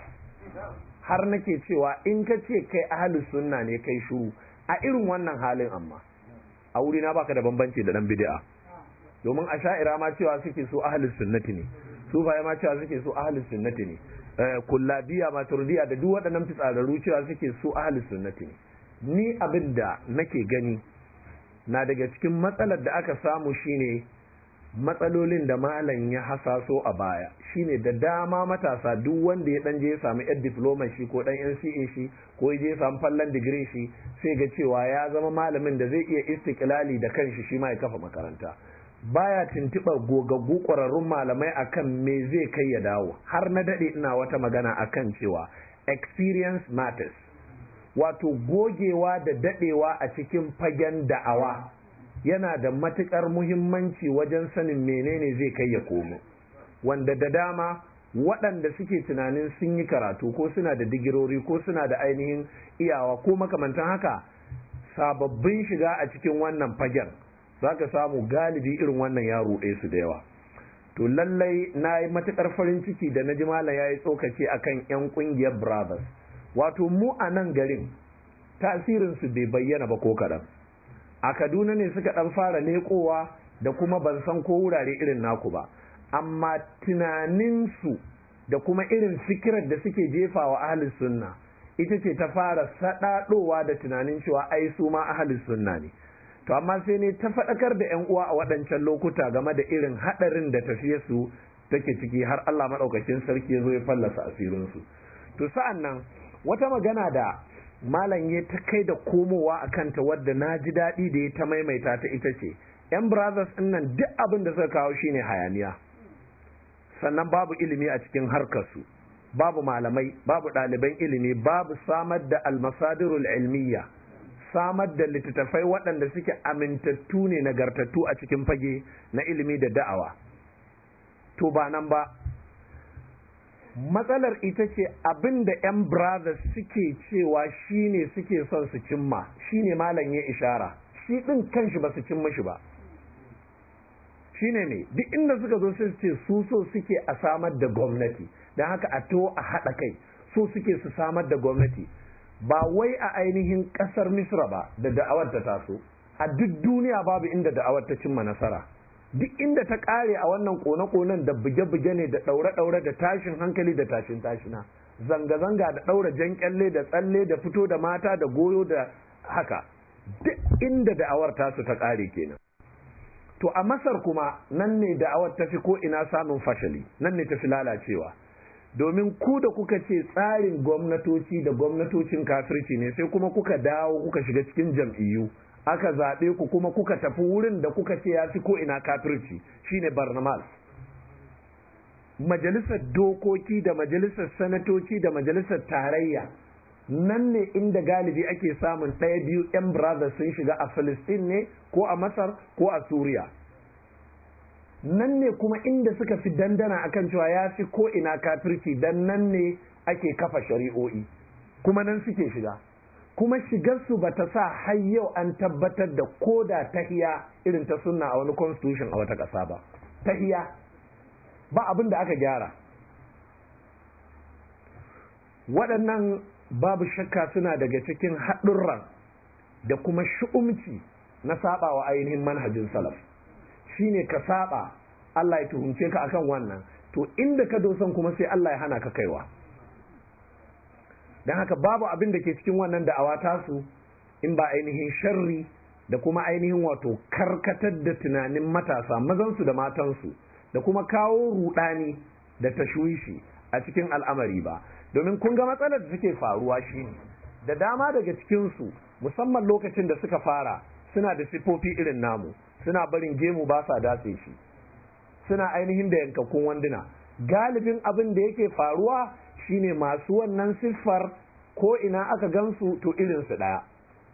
har nake cewa in ka ce kai ahalus sunna ne kai shuru a irin wannan halin amma a wuri na baka da bambanci da dan bid'a domin a sha'ira ma cewa suke so ahalus sunnati ne sufaye ma cewa suke so ahalus sunnati ne kullabiya maturidiya da duk waɗannan fitsararru cewa suke so ahalus sunnati ne ni abin da nake gani na daga cikin matsalar da aka samu shine matsalolin da malam ya hasaso a baya shine da dama matasa duk wanda ya dan je ya samu yar diploma shi ko dan N C A shi ko ya je ya samu fallan degree shi sai ga cewa ya zama malamin da zai iya istiklali da kanshi shi ma ya kafa makaranta baya tuntuɓa gogaggu ƙwararrun malamai akan me zai kai ya dawo har na daɗe ina wata magana akan cewa experience matters wato gogewa da daɗewa a cikin fagen da'awa yana da matuƙar muhimmanci wajen sanin menene zai kai ya komo wanda da dama waɗanda suke tunanin sun yi karatu ko suna da digirori ko suna da ainihin iyawa ko makamantan haka sababbin shiga a cikin wannan fagen za ka samu galibi irin wannan ya ruɗe su da yawa to lallai na yi matuƙar farin ciki da na ji malam ya yi tsokaci akan 'yan ƙungiyar brothers wato mu a nan garin tasirinsu bai bayyana ba ko kaɗan a Kaduna ne suka ɗan fara leƙowa da kuma ban san ko wurare irin naku ba amma tunaninsu da kuma irin fikirar da suke jefawa ahlus sunna ita ce ta fara saɗaɗowa da tunanin cewa ai su ma ahlus sunna ne to amma sai ne ta faɗakar da ƴan uwa a waɗancan lokuta game da irin haɗarin da tafiyarsu take ciki har Allah maɗaukakin sarki ya zo ya fallasa asirinsu to sa'an nan wata magana da malam ya ta kai da komowa a kanta wadda na ji daɗi da ya ta maimaita ta ita ce yan brothers ɗin nan duk abin da suka kawo shine hayaniya sannan babu ilimi a cikin harkarsu babu malamai babu ɗaliban ilimi babu samar da almasadirul ilmiya samar da littattafai waɗanda suke amintattu ne nagartattu a cikin fage na ilimi da da'awa to ba nan ba matsalar ita ce abin da 'yan brothers suke cewa shine suke son su cimma shine malam ya ishara shi ɗin kanshi ba su cimma shi ba shine ne duk inda suka zo sai su ce su so suke a samar da gwamnati don haka a to a haɗa kai so suke su samar da gwamnati ba wai a ainihin ƙasar misra ba da da'awar ta taso a duk duniya babu inda da'awar ta cimma nasara duk inda ta ƙare a wannan kone-konen da buge-buge ne da ɗaure-ɗaure da tashin hankali da tashin tashina zanga-zanga da ɗaura jan kyalle da tsalle da fito da mata da goyo da haka duk inda da'awar tasu ta ƙare kenan to a masar kuma nan ne da'awar ta fi ko ina samun fashali nan ne ta fi lalacewa domin ku da kuka ce tsarin gwamnatoci da gwamnatocin kafirci ne sai kuma kuka dawo kuka shiga cikin jam'iyyu aka zaɓe ku kuma kuka tafi wurin da kuka ce ya fi ko ina kafirci shine Barnamal. Majalisar dokoki da majalisar sanatoci da majalisar tarayya nan ne inda galibi ake samun ɗaya biyu yan brothers sun shiga a Filistin ne ko a Masar ko a Suriya. Nan ne kuma inda suka fi dandana akan cewa ya fi ko ina kafirci dan nan ne ake kafa shari'o'i kuma nan suke shiga kuma shigarsu ba ta sa har yau an tabbatar da koda tahiya irin ta sunna a wani constitution a wata ƙasa ba. Tahiya ba abin da aka gyara. Waɗannan babu shakka suna daga cikin haɗurran da kuma shu'umci na saba wa ainihin manhajin salaf. Shine ka saba Allah ya tuhumce ka akan wannan, to inda ka dosan kuma sai Allah ya hana ka kaiwa. don haka babu abin da ke cikin wannan da'awa tasu in ba ainihin sharri da kuma ainihin wato karkatar da tunanin matasa mazansu da matansu da kuma kawo rudani da tashwishi a cikin al'amari ba. Domin kun ga matsalar da take faruwa shine da dama daga cikinsu musamman lokacin da suka fara suna da sifofi irin namu, suna barin gemu ba sa datse shi, suna ainihin da yankakkun wanduna. Galibin abin da yake faruwa shine masu wannan siffar ko ina aka gansu to irinsu ɗaya.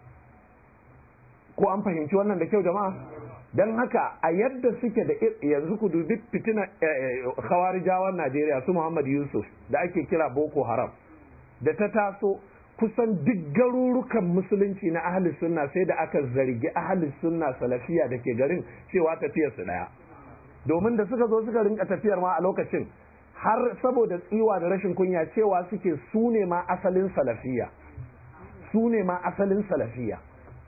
Ko an fahimci wannan da kyau jama'a? Don haka a yadda suke da yanzu ku dubi fitina khawarijawan Najeriya su Muhammad Yusuf da ake kira Boko Haram da ta taso kusan duk garurukan musulunci na ahli sunna sai da aka zargi ahli sunna salafiya da ke garin cewa tafiyar su daya, domin da suka zo suka rinka tafiyar ma a lokacin har saboda tsiwa da rashin kunya cewa suke su ne ma asalin salafiya su ne ma asalin salafiya.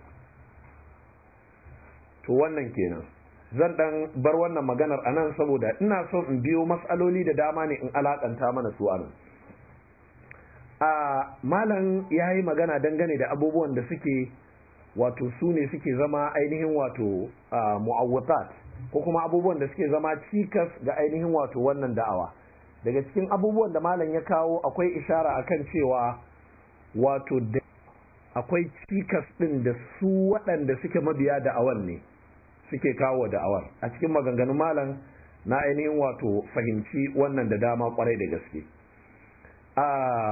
To wannan kenan zan dan bar wannan maganar anan saboda ina son in biyo mas'aloli da dama ne in alakanta mana su anan. a malam ya yi magana dangane da abubuwan da suke wato su ne suke zama ainihin wato mu'awwatat ko kuma abubuwan da suke zama cikas ga ainihin wato wannan da'awa. Daga cikin abubuwan da malam ya kawo akwai ishara akan cewa wato da akwai cikas din da su waɗanda suke mabiya da'awan ne suke kawo da'awar. A cikin maganganun malam na ainihin wato fahimci wannan da dama kwarai da gaske. a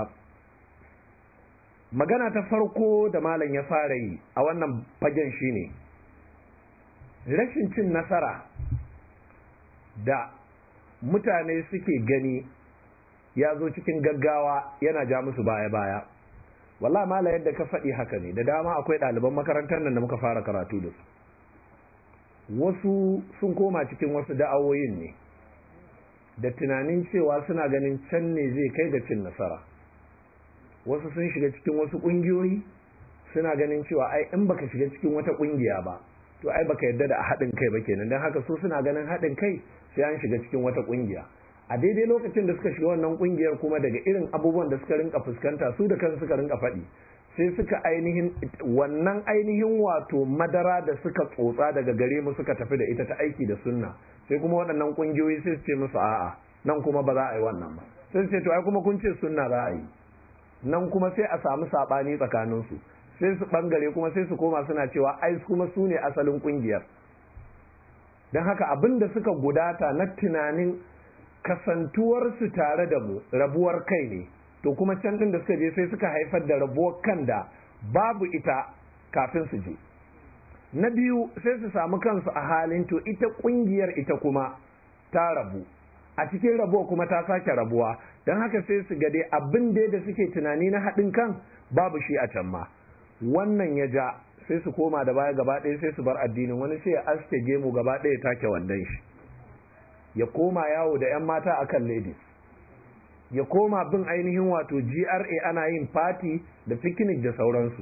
magana ta farko da malam ya fara yi a wannan fagen shine rashin cin nasara da mutane suke gani ya zo cikin gaggawa yana ja musu baya-baya. Wallahi malam yadda ka faɗi haka ne, da dama akwai ɗaliban makarantar nan da muka fara karatu da su, wasu sun koma cikin wasu da'awoyin ne da tunanin cewa suna ganin can ne zai kai ga cin nasara. Wasu sun shiga cikin wasu ƙungiyoyi suna ganin cewa ai in baka shiga cikin wata ƙungiya ba to ai baka yarda da haɗin kai ba kenan, don haka su suna ganin haɗin kai sai an shiga cikin wata ƙungiya. A daidai lokacin da suka shiga wannan ƙungiyar kuma daga irin abubuwan da suka rinka fuskanta su da kansu suka rinka faɗi sai suka ainihin wannan ainihin wato madara da suka tsotsa daga gare mu suka tafi da ita ta aiki da sunna, sai kuma waɗannan ƙungiyoyi sai su ce musu a'a nan kuma ba za a yi wannan ba, sai su ce to ai kuma kun ce sunna za a yi, nan kuma sai a samu saɓani tsakaninsu, sai su ɓangare kuma sai su koma suna cewa ai kuma su ne asalin ƙungiyar. Don haka abin da suka gudata na tunanin kasantuwarsu tare da mu rabuwar kai ne, to kuma can ɗin da suka je sai suka haifar da rabuwar kan da babu ita kafin su je. Na biyu sai su samu kansu a halin to ita ƙungiyar ita kuma ta rabu, a cikin rabuwa kuma ta sake rabuwa, don haka sai su gade abin da da suke tunani na haɗin kan babu shi a can ma. Wannan ya ja sai su koma da baya gaba ɗaya sai su bar addinin, wani sai ya aske gemu gaba ɗaya ya take wandon shi, ya koma yawo da 'yan mata akan ladies, ya koma bin ainihin wato G R A ana yin party da picnic da sauransu.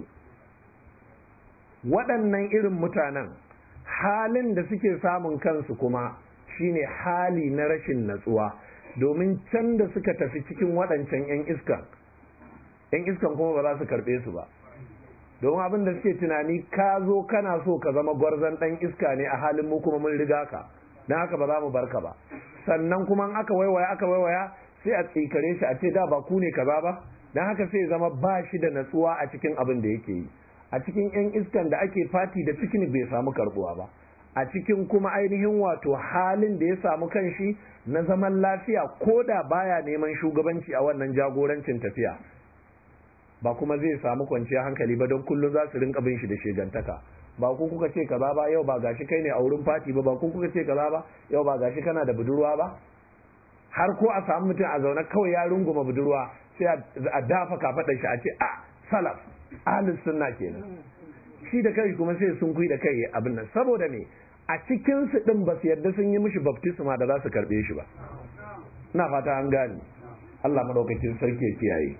Waɗannan irin mutanen halin da suke samun kansu kuma shine hali na rashin natsuwa, domin can da suka tafi cikin waɗancan 'yan iskan 'yan iskan kuma ba za su karɓe su ba, domin abin da suke tunani ka zo kana so ka zama gwarzon ɗan iska ne a halin mu kuma mun riga ka, don haka ba za mu barka ba. Sannan kuma aka waiwaya aka waiwaya sai a tsikare shi a ce da ba ku ne kaza ba, don haka sai zama ba shi da natsuwa a cikin abin da yake yi. A cikin 'yan iskan da ake fati da picnic bai samu karbuwa ba, a cikin kuma ainihin wato halin da ya samu kanshi na zaman lafiya ko da baya neman shugabanci a wannan jagorancin tafiya, ba kuma zai samu kwanciyar hankali ba, don kullum za su rinka bin shi da shegantaka. Ba ku kuka ce kaza ba, yau ba gashi kai ne a wurin fati ba, ba ku kuka ce kaza ba, yau ba gashi kana da budurwa ba. Har ko a samu mutum a zaune kawai ya runguma budurwa sai a dafa kafaɗar shi a ce a salaf ahlus sunna kenan. Shi da kai kuma sai sun kui da kai abin nan, saboda me a cikin su din ba su yarda sun yi mishi baptisma da za su karbe shi ba. Ina fata an gane. Allah madaukakin sarki ya kiyaye.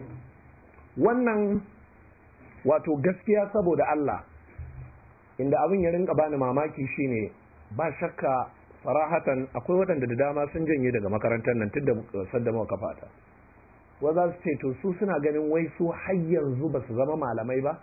Wannan wato gaskiya saboda Allah, inda abin ya rinka bani mamaki shine ba shakka farahatan akwai waɗanda da dama sun janye daga makarantar nan tun da sadda muka kafa ta. Wa za su ce to su suna ganin wai su har yanzu ba su zama malamai ba,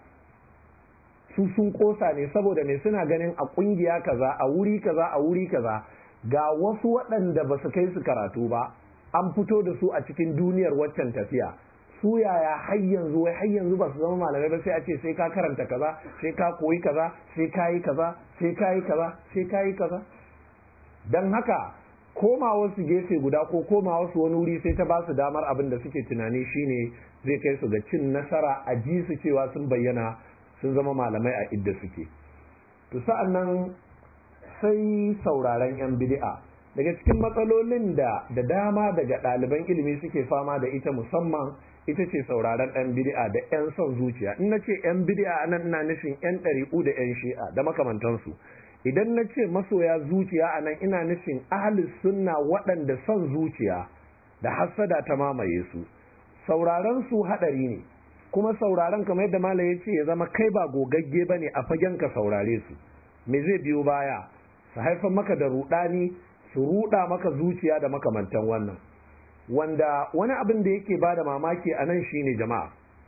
su sun kosa ne saboda me suna ganin a kungiya kaza a wuri kaza a wuri kaza ga wasu waɗanda ba su kai su karatu ba an fito da su a cikin duniyar waccan tafiya. Su yaya har yanzu wai har yanzu ba su zama malamai ba, sai a ce sai ka karanta kaza, sai ka koyi kaza, sai ka yi kaza, sai ka yi kaza, sai ka yi kaza. Don haka koma wasu gefe guda ko koma wasu wani wuri sai ta ba su damar abin da suke tunani shine zai kai su ga cin nasara, a ji su cewa sun bayyana sun zama malamai a idda suke. To sa'an nan sai sauraron 'yan bid'a. Daga cikin matsalolin da da dama daga ɗaliban ilimi suke fama da ita musamman ita ce sauraron 'yan bid'a da 'yan son zuciya. In na ce 'yan bid'a anan ina nufin 'yan ɗari'u da 'yan shi'a da makamantansu. Idan na ce masoya zuciya anan ina nufin ahlus sunna waɗanda son zuciya da hassada ta mamaye su. Sauraron su haɗari ne, kuma sauraron kamar yadda malam ya ce ya zama kai ba gogagge bane a fagen ka saurare su. Me zai biyo baya? Su haifar maka da ruɗani, su ruɗa maka zuciya da makamantan wannan. Wanda wani abin da yake bada mamaki a nan shine jama'a,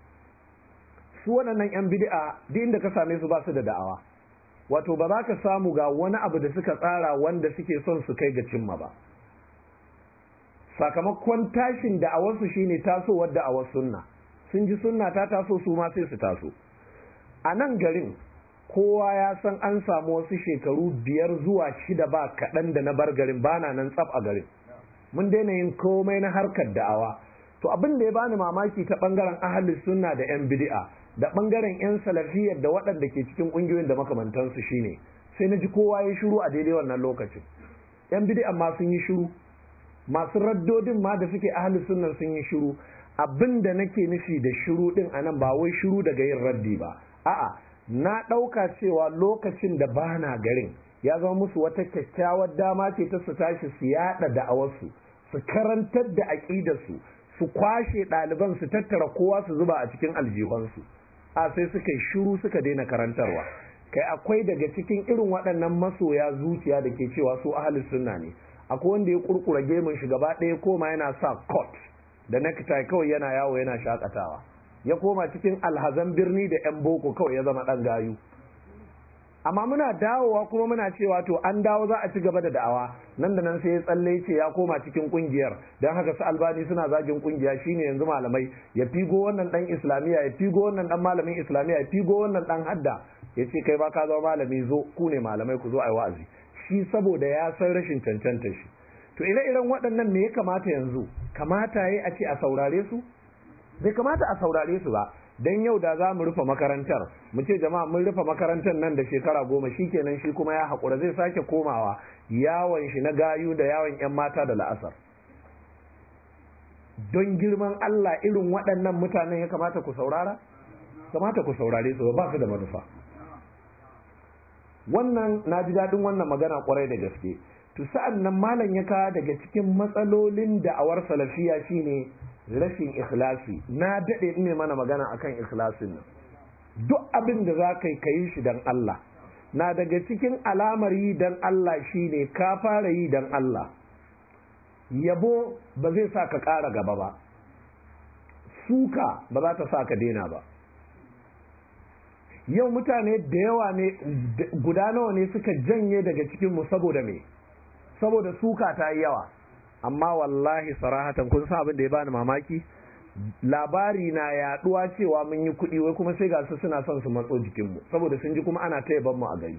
su waɗannan 'yan bid'a duk inda ka same su ba su da da'awa. Wato ba za ka samu ga wani abu da suka tsara wanda suke son su kai ga cimma ba. Sakamakon tashin da'awarsu shine tasowar da'awar sunna. Sun ji sunna ta taso su ma sai su taso. A nan garin kowa ya san an samu wasu shekaru biyar zuwa shida ba kaɗan da na bar garin, bana nan tsaf a garin. Mun daina yin komai na harkar da'awa. To abin da ya bani mamaki ta ɓangaren ahlus sunna da 'yan bid'a da ɓangaren 'yan salafiyar da waɗanda ke cikin ƙungiyoyin da makamantansu shine sai na ji kowa ya shiru a daidai wannan lokacin. 'Yan bid'a ma sun yi shiru, masu raddodin ma da suke ahlus sunna sun yi shiru. Abin da nake nufi da shiru ɗin anan ba wai shiru daga yin raddi ba, a'a na ɗauka cewa lokacin da bana garin ya zama musu wata kyakkyawar dama ce ta su tashi su yaɗa da'awarsu, su karantar da aƙidarsu, su kwashe ɗaliban su tattara kowa su zuba a cikin aljihunsu. A sai suka yi shiru suka daina karantarwa. Kai akwai daga cikin irin waɗannan masoya zuciya da ke cewa su ahlus sunna ne, akwai wanda ya kurkura gemun shi gaba ɗaya koma yana sa coat da necktie kawai yana yawo yana shakatawa, ya koma cikin alhazan birni da 'yan boko kawai ya zama ɗan gayu. Amma muna dawowa kuma muna cewa to an dawo za a ci gaba da da'awa, nan da nan sai ya tsalle ce ya koma cikin kungiyar, don haka su Albani suna zagin kungiya shine yanzu malamai, ya figo wannan dan islamiya, ya figo wannan dan malamin islamiya, ya figo wannan dan hadda, ya ce kai ba ka zama malami, zo ku ne malamai ku zo ai wa'azi. Shi saboda ya san rashin cancanta shi. To ire-iren waɗannan me ya kamata yanzu? Kamata yayi a ce a saurare su? Bai kamata a saurare su ba. Dan yau da za mu rufe makarantar mu ce jama'a mun rufe makarantar nan da shekara goma, shikenan shi kuma ya haƙura zai sake komawa yawon shi na gayu da yawon 'yan mata da la'asar. Don girman Allah irin waɗannan mutanen ya kamata ku saurara? Kamata ku saurare su ba su da manufa. Wannan na ji daɗin wannan magana ƙwarai da gaske. To sa'an nan malam ya kawo daga cikin matsalolin da'awar salafiya shine rashin ikhlasi. Na daɗe ne mana magana akan ikhlasin nan. Duk abin da za ka yi ka yi shi don Allah. Na daga cikin alamar yi don Allah shine ka fara yi don Allah. Yabo ba zai sa ka ƙara gaba ba. Suka ba za ta sa ka daina ba. Yau mutane da yawa ne guda nawa ne suka janye daga cikinmu saboda me? Saboda suka ta yi yawa. amma wallahi sarahatan kun san abin da ya bani mamaki, labari na yaduwa cewa mun yi kuɗi wai kuma sai ga su suna son su matso jikinmu saboda sun ji kuma ana ta yaban mu a gari.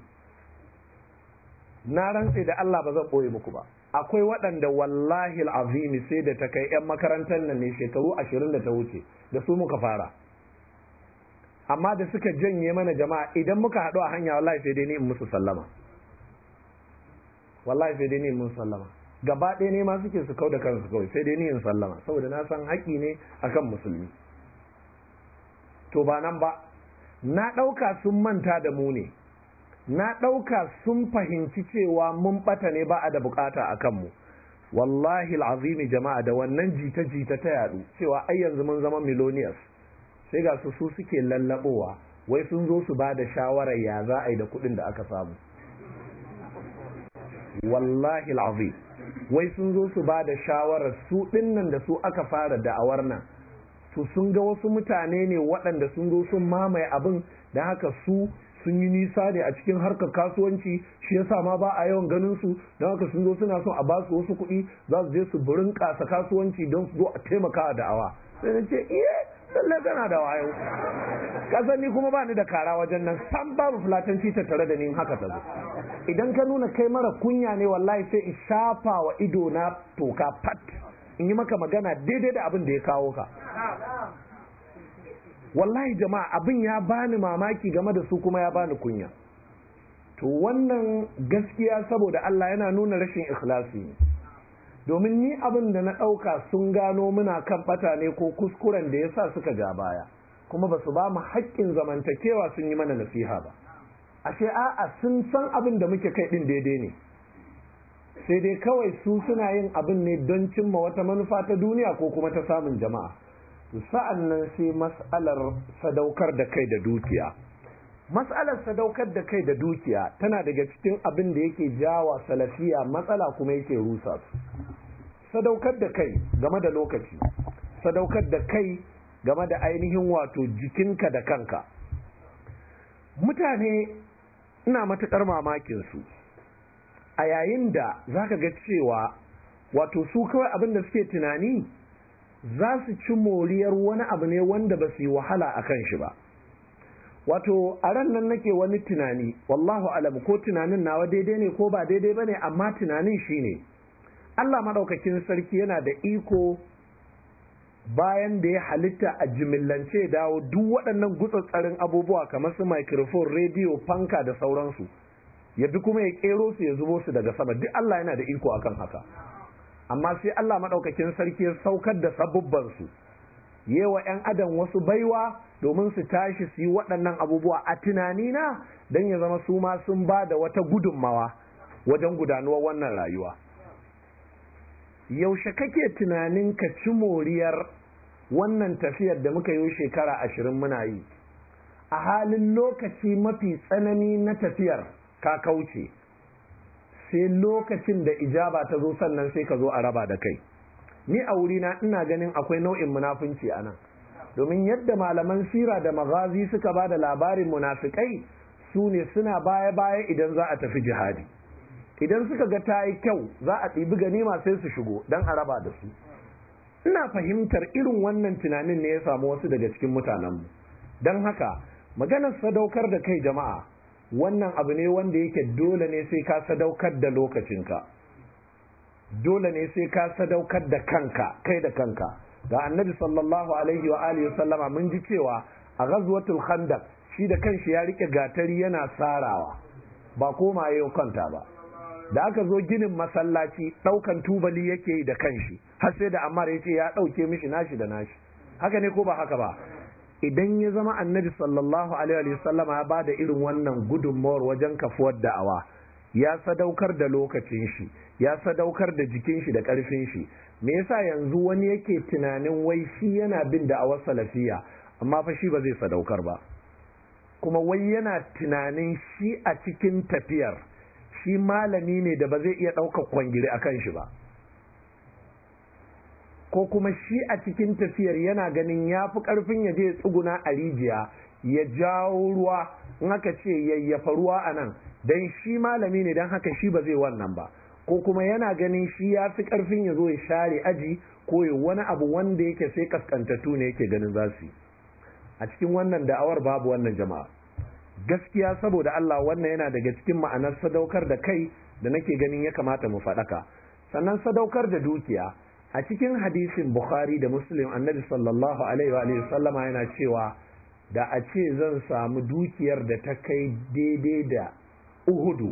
Na rantse da Allah ba zan ɓoye muku ba, akwai waɗanda wallahi al'azimi sai da ta kai 'yan makarantar nan ne shekaru ashirin da ta wuce da su muka fara, amma da suka janye mana jama'a idan muka haɗu a hanya wallahi sai dai ni in musu sallama, wallahi sai dai ni in musu sallama, gaba ɗaya ne ma suke su kau da kansu kawai sai dai ni in sallama saboda na san haƙƙi ne akan musulmi. To ba nan ba, na ɗauka sun manta da mu ne, na ɗauka sun fahimci cewa mun ɓata ne ba a da bukata a kanmu. Wallahi al'azimi jama'a da wannan jita-jita ta yaɗu cewa ai yanzu mun zama millionaires, sai ga su su suke lallaɓowa wai sun zo su ba da shawarar ya za a yi da kuɗin da aka samu. Wallahi al'azim, wai sun zo su ba da shawarar su ɗinnan da su aka fara da'awar nan, to sun ga wasu mutane ne waɗanda sun zo sun mamaye abin da haka su sun yi nisa ne a cikin harkar kasuwanci, shi yasa ma ba a yawan ganin su, don haka sun zo suna son a ba su wasu kuɗi za su je su burin ƙasa kasuwanci don su zo a taimaka a da'awa. Sai na ce iye lallai kana da wayo, kasan ni kuma ba ni da kara wajen nan, san babu fulatanci ta tare da ni haka ta zo. Idan ka nuna kai mara kunya ne wallahi sai in shafa wa ido na toka pat in yi maka magana daidai da abin da ya kawo ka. Wallahi jama'a abin ya bani mamaki game da su kuma ya bani kunya. To wannan gaskiya saboda Allah yana nuna rashin ikhlasi ne, domin ni abin da na ɗauka sun gano muna kan ɓata ne ko kuskuren da ya sa suka ja baya, kuma ba su ba mu haƙƙin zamantakewa sun yi mana nasiha ba. Ashe a'a sun san abin da muke kai ɗin daidai ne, sai dai kawai su suna yin abin ne don cimma wata manufa ta duniya ko kuma ta samun jama'a. Sa'an nan sai mas'alar sadaukar da kai da dukiya. Mas'alar sadaukar da kai da dukiya tana daga cikin abin da yake jawa salafiya matsala kuma yake rusa su. Sadaukar da kai game da lokaci, sadaukar da kai game da ainihin wato jikinka da kanka. Mutane ina matuƙar mamakin su a yayin da za ka ga cewa wato su kawai abin da suke tunani za su ci moriyar wani abu ne wanda ba su yi wahala a kan shi ba. Wato a ran nan nake wani tunani, wallahu alam ko tunanin nawa daidai ne ko ba daidai ba ne, amma tunanin shi ne Allah maɗaukakin sarki yana da iko bayan da ya halitta a jimillance dawo duk waɗannan gutsatsarin abubuwa kamar su microphone, rediyo, fanka da sauransu, ya bi kuma ya ƙero su ya zubo su daga sama, duk Allah yana da iko akan haka. Amma sai Allah maɗaukakin sarki ya saukar da sabubbansu, yewa 'yan adam wasu baiwa domin su tashi su yi waɗannan abubuwa a tunanina don ya zama su ma sun ba da wata gudunmawa wajen gudanuwar wannan rayuwa. Yaushe kake tunanin ka ci moriyar wannan tafiyar da muka yi shekara ashirin muna yi, a halin lokaci mafi tsanani na tafiyar ka kauce, sai lokacin da ijaba ta zo sannan sai ka zo a raba da kai. Ni a wurina ina ganin akwai nau'in munafunci a nan, domin yadda malaman sira da magazi suka ba da labarin munafikai su ne suna baya-baya idan za a tafi jihadi, idan suka ga ta yi kyau za a ɗibi ganima sai su shigo don a raba da su. Ina fahimtar irin wannan tunanin ne ya samu wasu daga cikin mutanenmu. Don haka maganar sadaukar da kai jama'a, wannan abu ne wanda yake dole ne sai ka sadaukar da lokacinka, dole ne sai ka sadaukar da kanka, kai da kanka. Ga annabi sallallahu alaihi wa alihi sallama mun ji cewa a ghazwatul khandaq shi da kanshi ya rike gatari yana sarawa, ba koma yau kanta ba. Da aka zo ginin masallaci daukan tubali yake yi da kanshi, har sai da Ammar ya ce ya dauke mishi nashi da nashi. Haka ne ko ba haka ba? Idan ya zama annabi sallallahu alaihi wa sallama ya bada irin wannan gudunmawar wajen kafuwar da'awa, ya sadaukar da lokacin shi, ya sadaukar da jikin shi da ƙarfin shi, me yasa yanzu wani yake tunanin wai shi yana bin da'awar salafiya amma fa shi ba zai sadaukar ba, kuma wai yana tunanin shi a cikin tafiyar shi malami ne da ba zai iya ɗaukar kwangiri a kan shi ba, ko kuma shi a cikin tafiyar yana ganin ya fi ƙarfin ya je tsuguna a rijiya ya jawo ruwa in aka ce yayyafa ruwa a nan don shi malami ne don haka shi ba zai wannan ba, ko kuma yana ganin shi ya fi ƙarfin ya zo ya share aji ko ya wani abu wanda yake sai kaskantattu ne yake ganin za su yi. A cikin wannan da'awar babu wannan jama'a. Gaskiya saboda Allah wannan yana daga cikin ma'anar sadaukar da kai da nake ganin ya kamata mu faɗaka. Sannan sadaukar da dukiya, a cikin hadisin Bukhari da Muslim Annabi sallallahu alaihi wa sallama yana cewa da a ce zan samu dukiyar da ta kai daidai da Uhudu,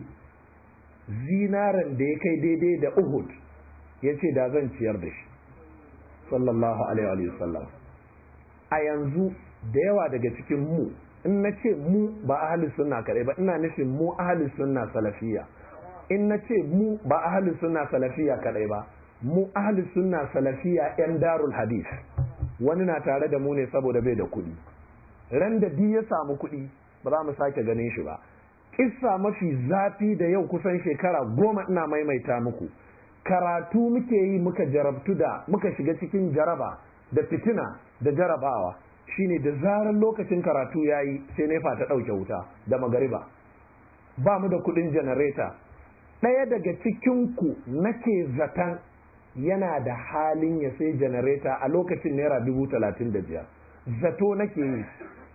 zinaren da ya kai daidai da Uhud, ya ce da zan ciyar da shi sallallahu alaihi wa sallam. A yanzu da yawa daga cikin mu, in na ce mu ba ahlus sunna kadai ba, ina nufin mu ahlus sunna salafiyya. In na ce mu ba ahlus sunna salafiyya kadai ba, mu ahlus sunna salafiyya yan darul hadith. Wani na tare da mu ne saboda bai da kuɗi. Ran da di ya samu kuɗi ba za mu sake ganin shi ba. Kissa mafi zafi da yau kusan shekara goma ina maimaita muku. Karatu muke yi muka jarabtu da muka shiga cikin jaraba da fitina da jarabawa. Shine da zarar lokacin karatu yayi sai nefa ta ɗauke wuta da magariba. Ba mu da kuɗin janareta. Ɗaya daga cikinku nake zaton yana da halin ya sai janareta a lokacin naira dubu talatin da biyar. Zato nake yi.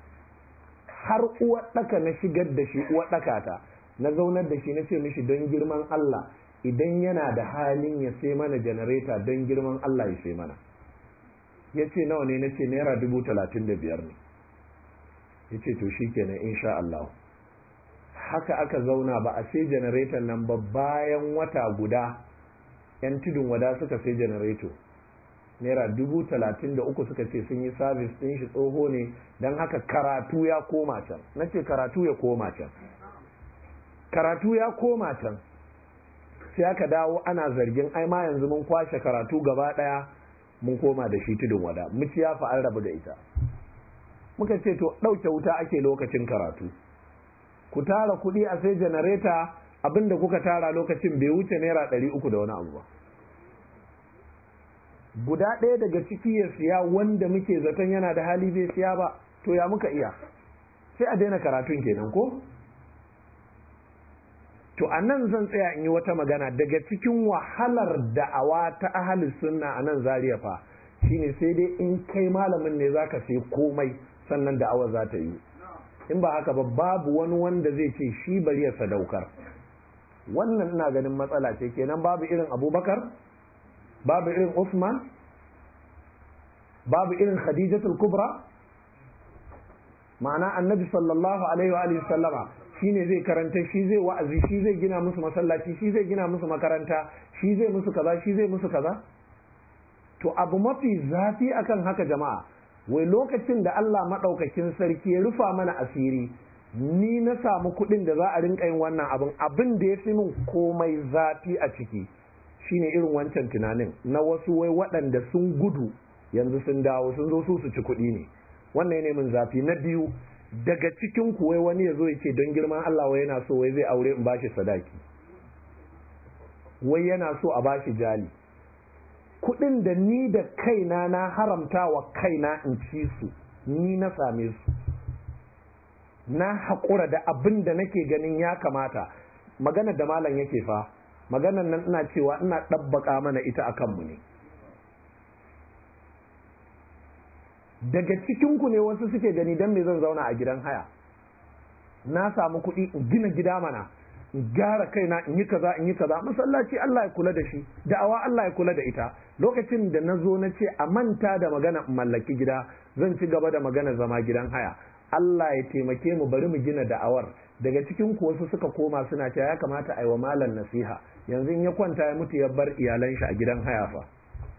Har uwar ɗaka na shigar da shi uwar ɗaka ta, na zaunar da shi na ce mishi don girman Allah idan yana da halin ya sai mana janareta don girman Allah ya sai mana. Ya ce nawa ne? na ce naira dubu talatin da biyar ne. Ya ce to shi kenan insha Allah. Haka aka zauna ba a sai janareton nan ba. Bayan wata guda yan tudun wada suka sai janareto naira dubu talatin da uku, suka ce sun yi sabis ɗin shi tsoho ne, don haka karatu ya koma can. Na ce karatu ya koma can karatu ya koma can sai aka dawo ana zargin ai ma yanzu mun kwashe karatu gaba ɗaya mun koma da shi tudun wada, muci ya fa an rabu da ita. Muka ce to ɗauke wuta ake lokacin karatu, ku tara kuɗi a sai janareta, abinda kuka tara lokacin bai wuce naira ɗari uku da wani abu ba. Guda ɗaya daga ciki ya siya wanda muke zaton yana da hali bai siya ba, to ya muka iya? Sai a daina karatun kenan ko? To a nan zan tsaya in yi wata magana daga cikin wahalar da'awa ta ahalus sunna a nan Zariya fa shine sai dai in kai malamin ne zaka sai komai sannan da'awa za ta yi. In ba haka ba babu wani wanda zai ce shi bari ya sadaukar. Wannan ina ganin matsala ce kenan. Babu irin Abubakar, babu irin Usman, babu irin Khadijatul Kubra. Ma'ana Annabi sallallahu alaihi wa alihi sallama shine zai karanta, shi zai wa'azi, shi zai gina musu masallaci, shi zai gina musu makaranta, shi zai musu kaza, shi zai musu kaza. To abu mafi zafi akan haka jama'a, wai lokacin da Allah madaukakin sarki ya rufa mana asiri, ni na samu kuɗin da za a rinka yin wannan abin, abin da ya fi min komai zafi a ciki shine irin wancan tunanin na wasu wai waɗanda sun gudu yanzu sun dawo sun zo su su ci kuɗi ne. Wannan ne min zafi. Na biyu, daga cikin ku wai wani ya zo ya ce don girman Allah wai yana so wai zai aure in bashi sadaki, wai yana so a bashi jali. Kuɗin da ni da kaina na haramta wa kaina in ci su, ni na same su, na haƙura da abin da nake ganin ya kamata. Maganar da malam yake fa, maganar nan ina cewa ina ɗabbaka mana ita a kanmu ne. Daga cikinku ne wasu suke gani don me zan zauna a gidan haya, na samu kuɗi in gina gida mana, in gyara kaina, in yi kaza in yi kaza. Masallaci Allah ya kula da shi, da'awa Allah ya kula da ita. Lokacin da na zo na ce a manta da magana in mallaki gida, zan ci gaba da magana zama gidan haya. Allah ya taimake mu, bari mu gina da'awar. Daga cikin ku wasu suka koma suna cewa ya kamata a yi wa malam nasiha, yanzu in ya kwanta ya mutu ya bar iyalan shi a gidan haya fa.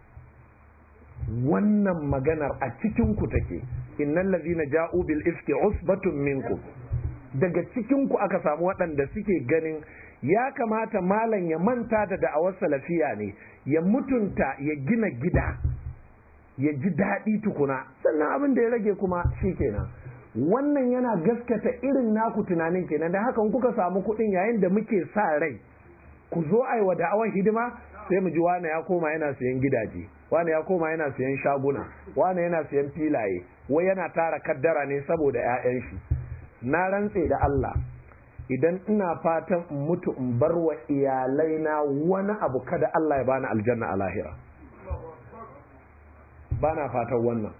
Wannan maganar a cikin ku take. Innal ladzina ja'u bil ifki usbatun minkum. Daga cikin ku aka samu waɗanda suke ganin ya kamata malam ya manta da da'awar salafiya ne, ya mutunta, ya gina gida, ya ji daɗi tukuna, sannan abin da ya rage kuma shikenan. Wannan yana gaskata irin naku tunanin kenan. Da haka kuka samu kuɗin yayin da muke sa rai ku zo ai wa da'awar hidima, sai mu ji wane ya koma yana siyan gidaje, wane ya koma yana siyan shaguna, wane yana siyan filaye, wai yana tara kaddara ne saboda 'ya'yan shi. Na rantse da Allah, idan ina fatan in mutu in bar wa iyalaina wani abu kada Allah ya bani aljanna a lahira bana fatan wannan.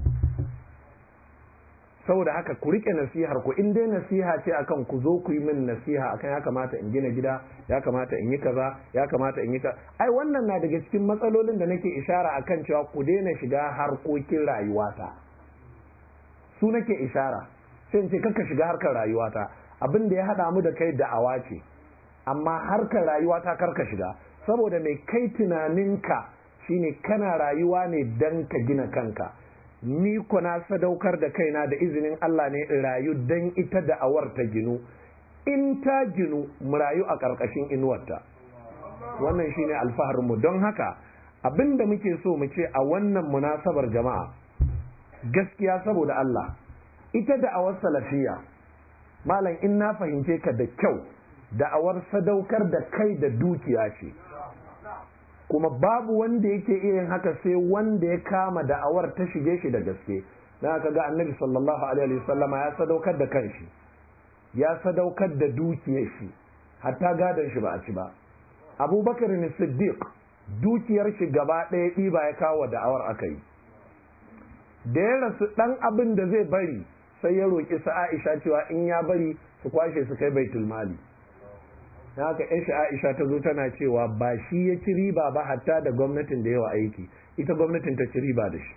Saboda haka ku rike nasihar ku, in dai nasiha ce akan ku zo ku yi min nasiha akan ya kamata in gina gida, ya kamata in yi kaza, ya kamata in yi kaza, ai wannan na daga cikin matsalolin da nake ishara akan cewa ku daina shiga harkokin rayuwata, su nake ishara. Sai in ce kakka shiga harkar rayuwata, abin da ya haɗa mu da kai da'awa ce, amma harkar rayuwata karka shiga, saboda mai kai tunaninka shine kana rayuwa ne dan ka gina kanka. Ni ko na sadaukar da kaina da izinin Allah ne in rayu dan ita da'awar ta ginu, in ta ginu mu rayu a ƙarƙashin inuwarta. Wannan shine alfaharinmu. Don haka abin da muke so mu ce a wannan munasabar jama'a, gaskiya saboda Allah, ita da'awar salafiya malam in na fahimce ka da kyau, da'awar sadaukar da kai da dukiya ce, kuma babu wanda yake iya yin haka sai wanda ya kama da'awar ta shige shi da gaske. Na aka ga annabi sallallahu alaihi wasallama ya sadaukar da kanshi, ya sadaukar da dukiyar shi, hatta gadon shi ba a ci ba. Abubakar ne Siddiq dukiyar shi gaba ɗaya ɗiba ya kawo da'awar aka yi. Da ya rasu ɗan abin da zai bari sai ya roƙi su Aisha cewa in ya bari su kwashe su kai baitul mali. Na haka ƴan Aisha ta zo tana cewa ba shi ya ci riba ba, hatta da gwamnatin da yawa aiki, ita gwamnatin ta ci riba da shi.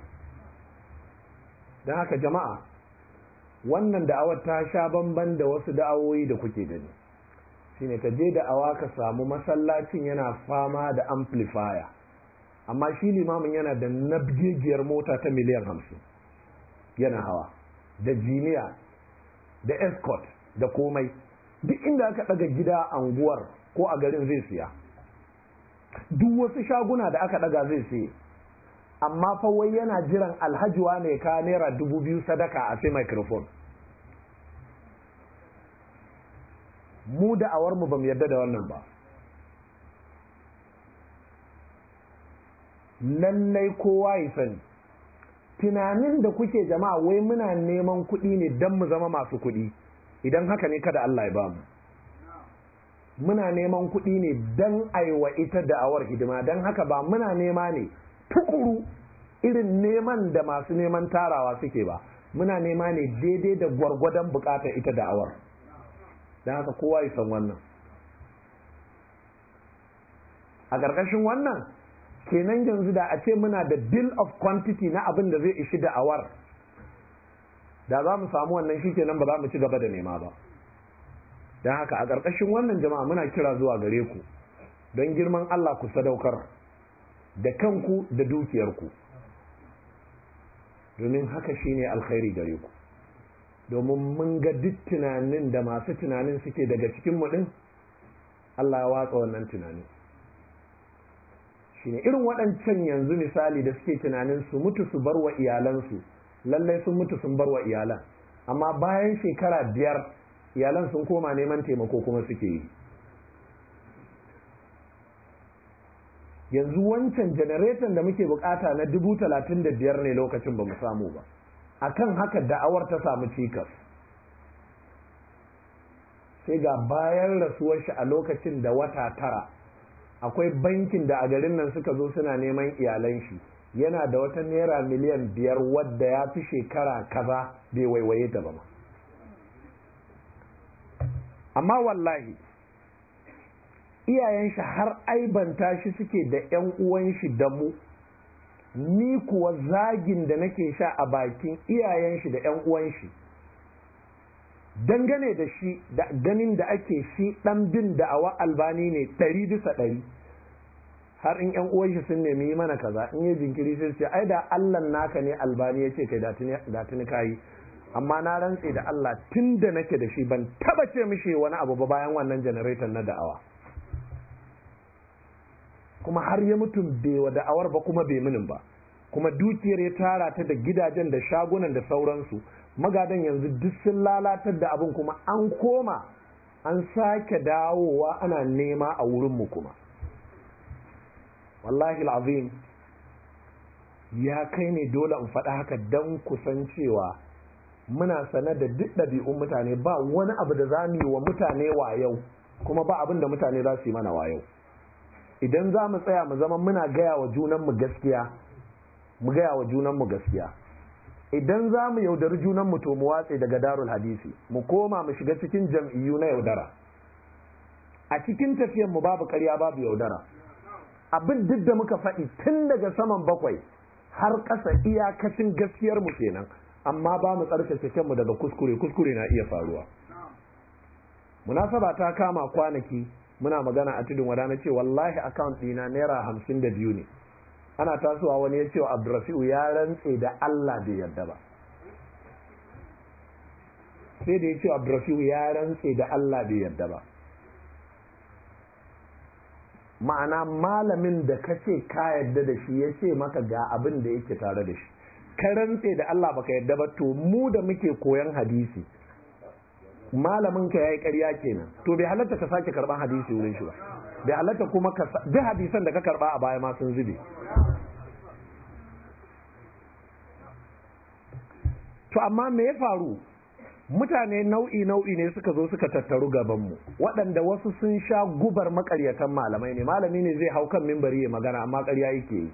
Don haka jama'a, wannan da'awar ta sha bamban da wasu da'awoyi da kuke gani. Shine ka je da'awa ka samu masallacin yana fama da amplifier, amma shi limamin yana da nabgegiyar mota ta miliyan hamsin yana hawa, da jiniya, da escort, da komai. Duk inda aka daga gida a unguwar ko a garin zai siya, duk wasu shaguna da aka daga zai siye, amma fa wai yana jiran alhajiwa ne ka naira dubu biyu sadaka a sai microphone. Mu da awar mu bamu yarda da wannan ba. Lallai kowa ya sani, tunanin da kuke jama'a wai muna neman kuɗi ne don mu zama masu kuɗi, idan haka ne kada Allah ya bamu. Muna neman kuɗi ne don aiwa ita da'awar hidima, don haka ba muna nema ne tukuru irin neman da masu neman tarawa suke ba, muna nema ne daidai da gwargwadon bukatar ita da'awar. Don haka kowa ya san wannan. A ƙarƙashin wannan kenan yanzu da a ce muna da bill of quantity na abin da zai ishi da'awar, da za mu samu wannan shi kenan ba za mu ci gaba da nema ba. Don haka a ƙarƙashin wannan jama'a muna kira zuwa gare ku, don girman Allah ku sadaukar da kanku da dukiyarku, domin haka shine alkhairi gare ku. Domin mun ga duk tunanin da masu tunanin suke daga cikin mu din, Allah ya watsa wannan tunanin. Shine irin waɗancan yanzu misali da suke tunanin su mutu su bar wa iyalansu, lallai sun mutu sun bar wa iyalan, amma bayan shekara biyar iyalan sun koma neman taimako kuma suke yi. Yanzu wancan janareton da muke bukata na dubu talatin da biyar ne lokacin ba mu samu ba, akan haka da'awar ta samu cikas. Sai ga bayan rasuwar shi a lokacin da wata tara akwai bankin da a garin nan suka zo suna neman iyalan shi, yana da wata naira miliyan biyar wadda ya fi shekara kaza bai waiwaye ta ba ma. Amma wallahi iyayen shi har aibanta shi suke da ƴan uwan shi da mu, ni kuwa zagin da nake sha a bakin iyayen shi da ƴan uwan shi dangane da shi, da ganin da ake shi dan bin da'awa albani ne ɗari bisa ɗari. Har in ƴan uwan shi sun nemi mana kaza, in yi jinkiri sai ce ai da Allah naka ne albani ya ce kai da tuni kayi, amma na rantse da Allah tun da nake da shi ban taba ce mishi wani abu ba bayan wannan generator na da'awa. Kuma har ya mutum bai wa da'awar ba kuma bai minin ba, kuma dukiyar ya tara ta da gidajen da shagunan da sauransu. Magadan yanzu duk sun lalatar da abin, kuma an koma an sake dawowa ana nema a wurinmu kuma. Wallahi al'azim ya kai ne dole in faɗa haka don kusan cewa muna sane da duk ɗabi'un mutane, ba wani abu da za mu yi wa mutane wayau kuma ba abin da mutane za su yi mana wayau. Idan za mu tsaya mu zama muna gaya wa junanmu gaskiya, mu gaya wa junanmu gaskiya. Idan za mu yaudari junanmu to mu watse daga darul hadisi, mu koma mu shiga cikin jam'iyyu na yaudara. A cikin tafiyan mu babu ƙarya babu yaudara. Abin duk da muka faɗi tun daga saman bakwai har ƙasa iyakacin gaskiyar mu kenan, amma ba mu tsarkake kanmu daga kuskure, kuskure na iya faruwa. Munasaba ta kama kwanaki muna magana a tudun wada na ce wallahi account ɗina naira hamsin da biyu ne. Ana tasowa wani ya ce wa Abdurrafi'u ya rantse da Allah bai yarda ba. Sai da ya ce wa Abdurrafi'u ya rantse da Allah bai yarda ba. Ma'ana malamin da ka ce ka yarda da shi ya ce maka ga abin da yake tare da shi, ka rantse da Allah baka yarda ba, to mu da muke koyan hadisi malamin ka yayi ƙarya kenan, to bai halatta ka sake karban hadisi wurin shi ba, bai halatta kuma ka duk hadisan da ka karba a baya ma sun zube. To amma me ya faru? Mutane nau'i nau'i ne suka zo suka tattaru gaban mu, waɗanda wasu sun sha gubar makaryatan malamai ne. Malami ne zai hau kan mimbari ya magana amma ƙarya yake yi.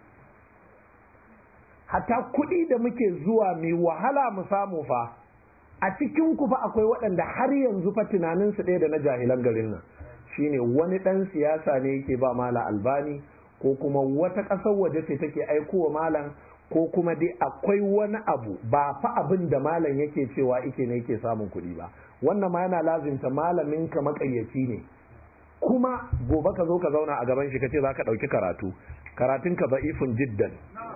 Hatta kuɗi da muke zuwa mai wahala mu samu fa, a cikin ku fa akwai waɗanda har yanzu fa tunanin su ɗaya da na jahilan garin nan, shine wani ɗan siyasa ne yake ba Malam Albani, ko kuma wata ƙasar waje ce take aikowa malam, ko kuma dai akwai wani abu ba fa abin da malam yake cewa ike ne yake samun kuɗi ba. Wannan ma yana lazimta malamin ka makayyaci ne, kuma gobe ka zo ka zauna a gaban shi ka ce za ka ɗauki karatu, karatun ka da'ifun jiddan.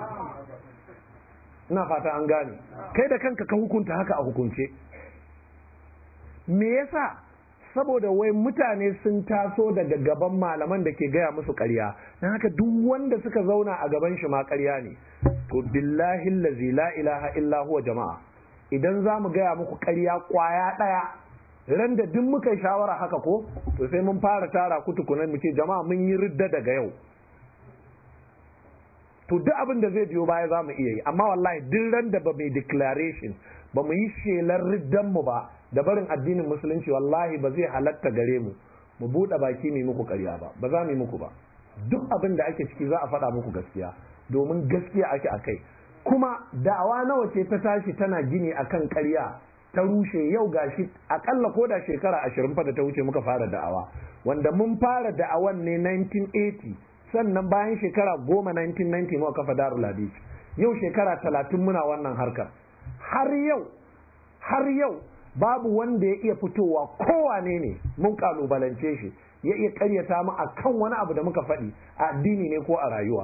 Ina fata an gane, kai da kanka ka hukunta haka a hukunce. Me yasa? Saboda wai mutane sun taso daga gaban malaman da ke gaya musu ƙarya, don haka duk wanda suka zauna a gaban shi ma ƙarya ne. To billahi allazi la ilaha illa huwa jama'a, idan za mu gaya muku ƙarya ƙwaya ɗaya, ran da duk muka shawara haka ko, to sai mun fara tara ku tukunan mu ce jama'a mun yi ridda daga yau. To duk abin da zai biyo baya za mu iya yi, amma wallahi duk ran da ba mai declaration ba mu yi shelar riddan mu ba da barin addinin musulunci, wallahi ba zai halatta gare mu mu buɗe baki mu muku ƙarya ba, ba za mu yi muku ba. Duk abin da ake ciki za a faɗa muku gaskiya, domin gaskiya ake akai. Kuma da'awa nawa ce ta tashi tana gini akan ƙarya ta rushe, yau gashi akalla ko da shekara ashirin fa da ta wuce muka fara da'awa, wanda mun fara da'awan ne nineteen eighty, sannan bayan shekara goma nineteen ninety muka kafa Darul Hadith. Yau shekara talatin muna wannan harkar, har yau har yau babu wanda ya iya fitowa kowane ne mun kalubalance shi ya iya karyata mu akan wani abu da muka faɗi a addini ne ko a rayuwa.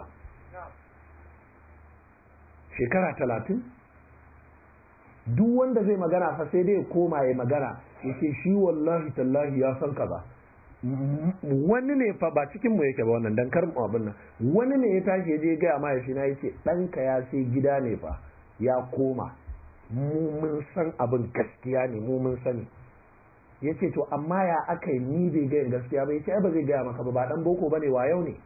Shekara talatin, duk wanda zai magana fa sai dai ya koma ya magana ya ce shi wallahi tallahi ya san kaza. Wani ne fa ba cikin mu yake ba wannan dan karin abin nan, wani ne ya tashi ya je gaya ma ya shi na yace ɗanka ya sai gida ne fa ya koma, mu mun san abin gaskiya ne, mu mun sani. Ya ce to amma ya aka yi ni bai gaya gaskiya ba? Ya ce ai ba zai gaya maka ba, ba dan boko bane, wayau ne.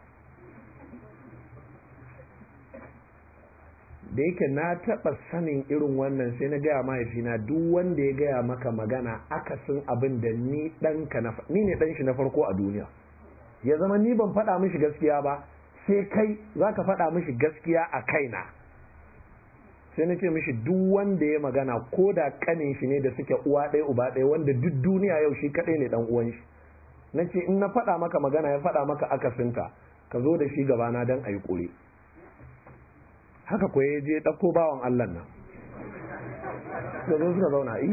Da yake na taɓa sanin irin wannan sai na gaya mahaifina, duk wanda ya gaya maka magana akasin abin da ni ɗanka na ni ne ɗan shi na farko a duniya, ya zama ni ban faɗa mishi gaskiya ba, sai kai za ka faɗa mishi gaskiya a kaina. Sai na ce mishi duk wanda ya magana ko da ƙanin shi ne da suke uwa ɗaya uba ɗaya, wanda duk duniya yau shi kaɗai ne ɗan uwan shi, na ce in na faɗa maka magana ya faɗa maka akasinta, ka zo da shi gabana don a yi ƙure. Haka ko ya je ɗauko bawan Allah nan da zo suka zauna yi.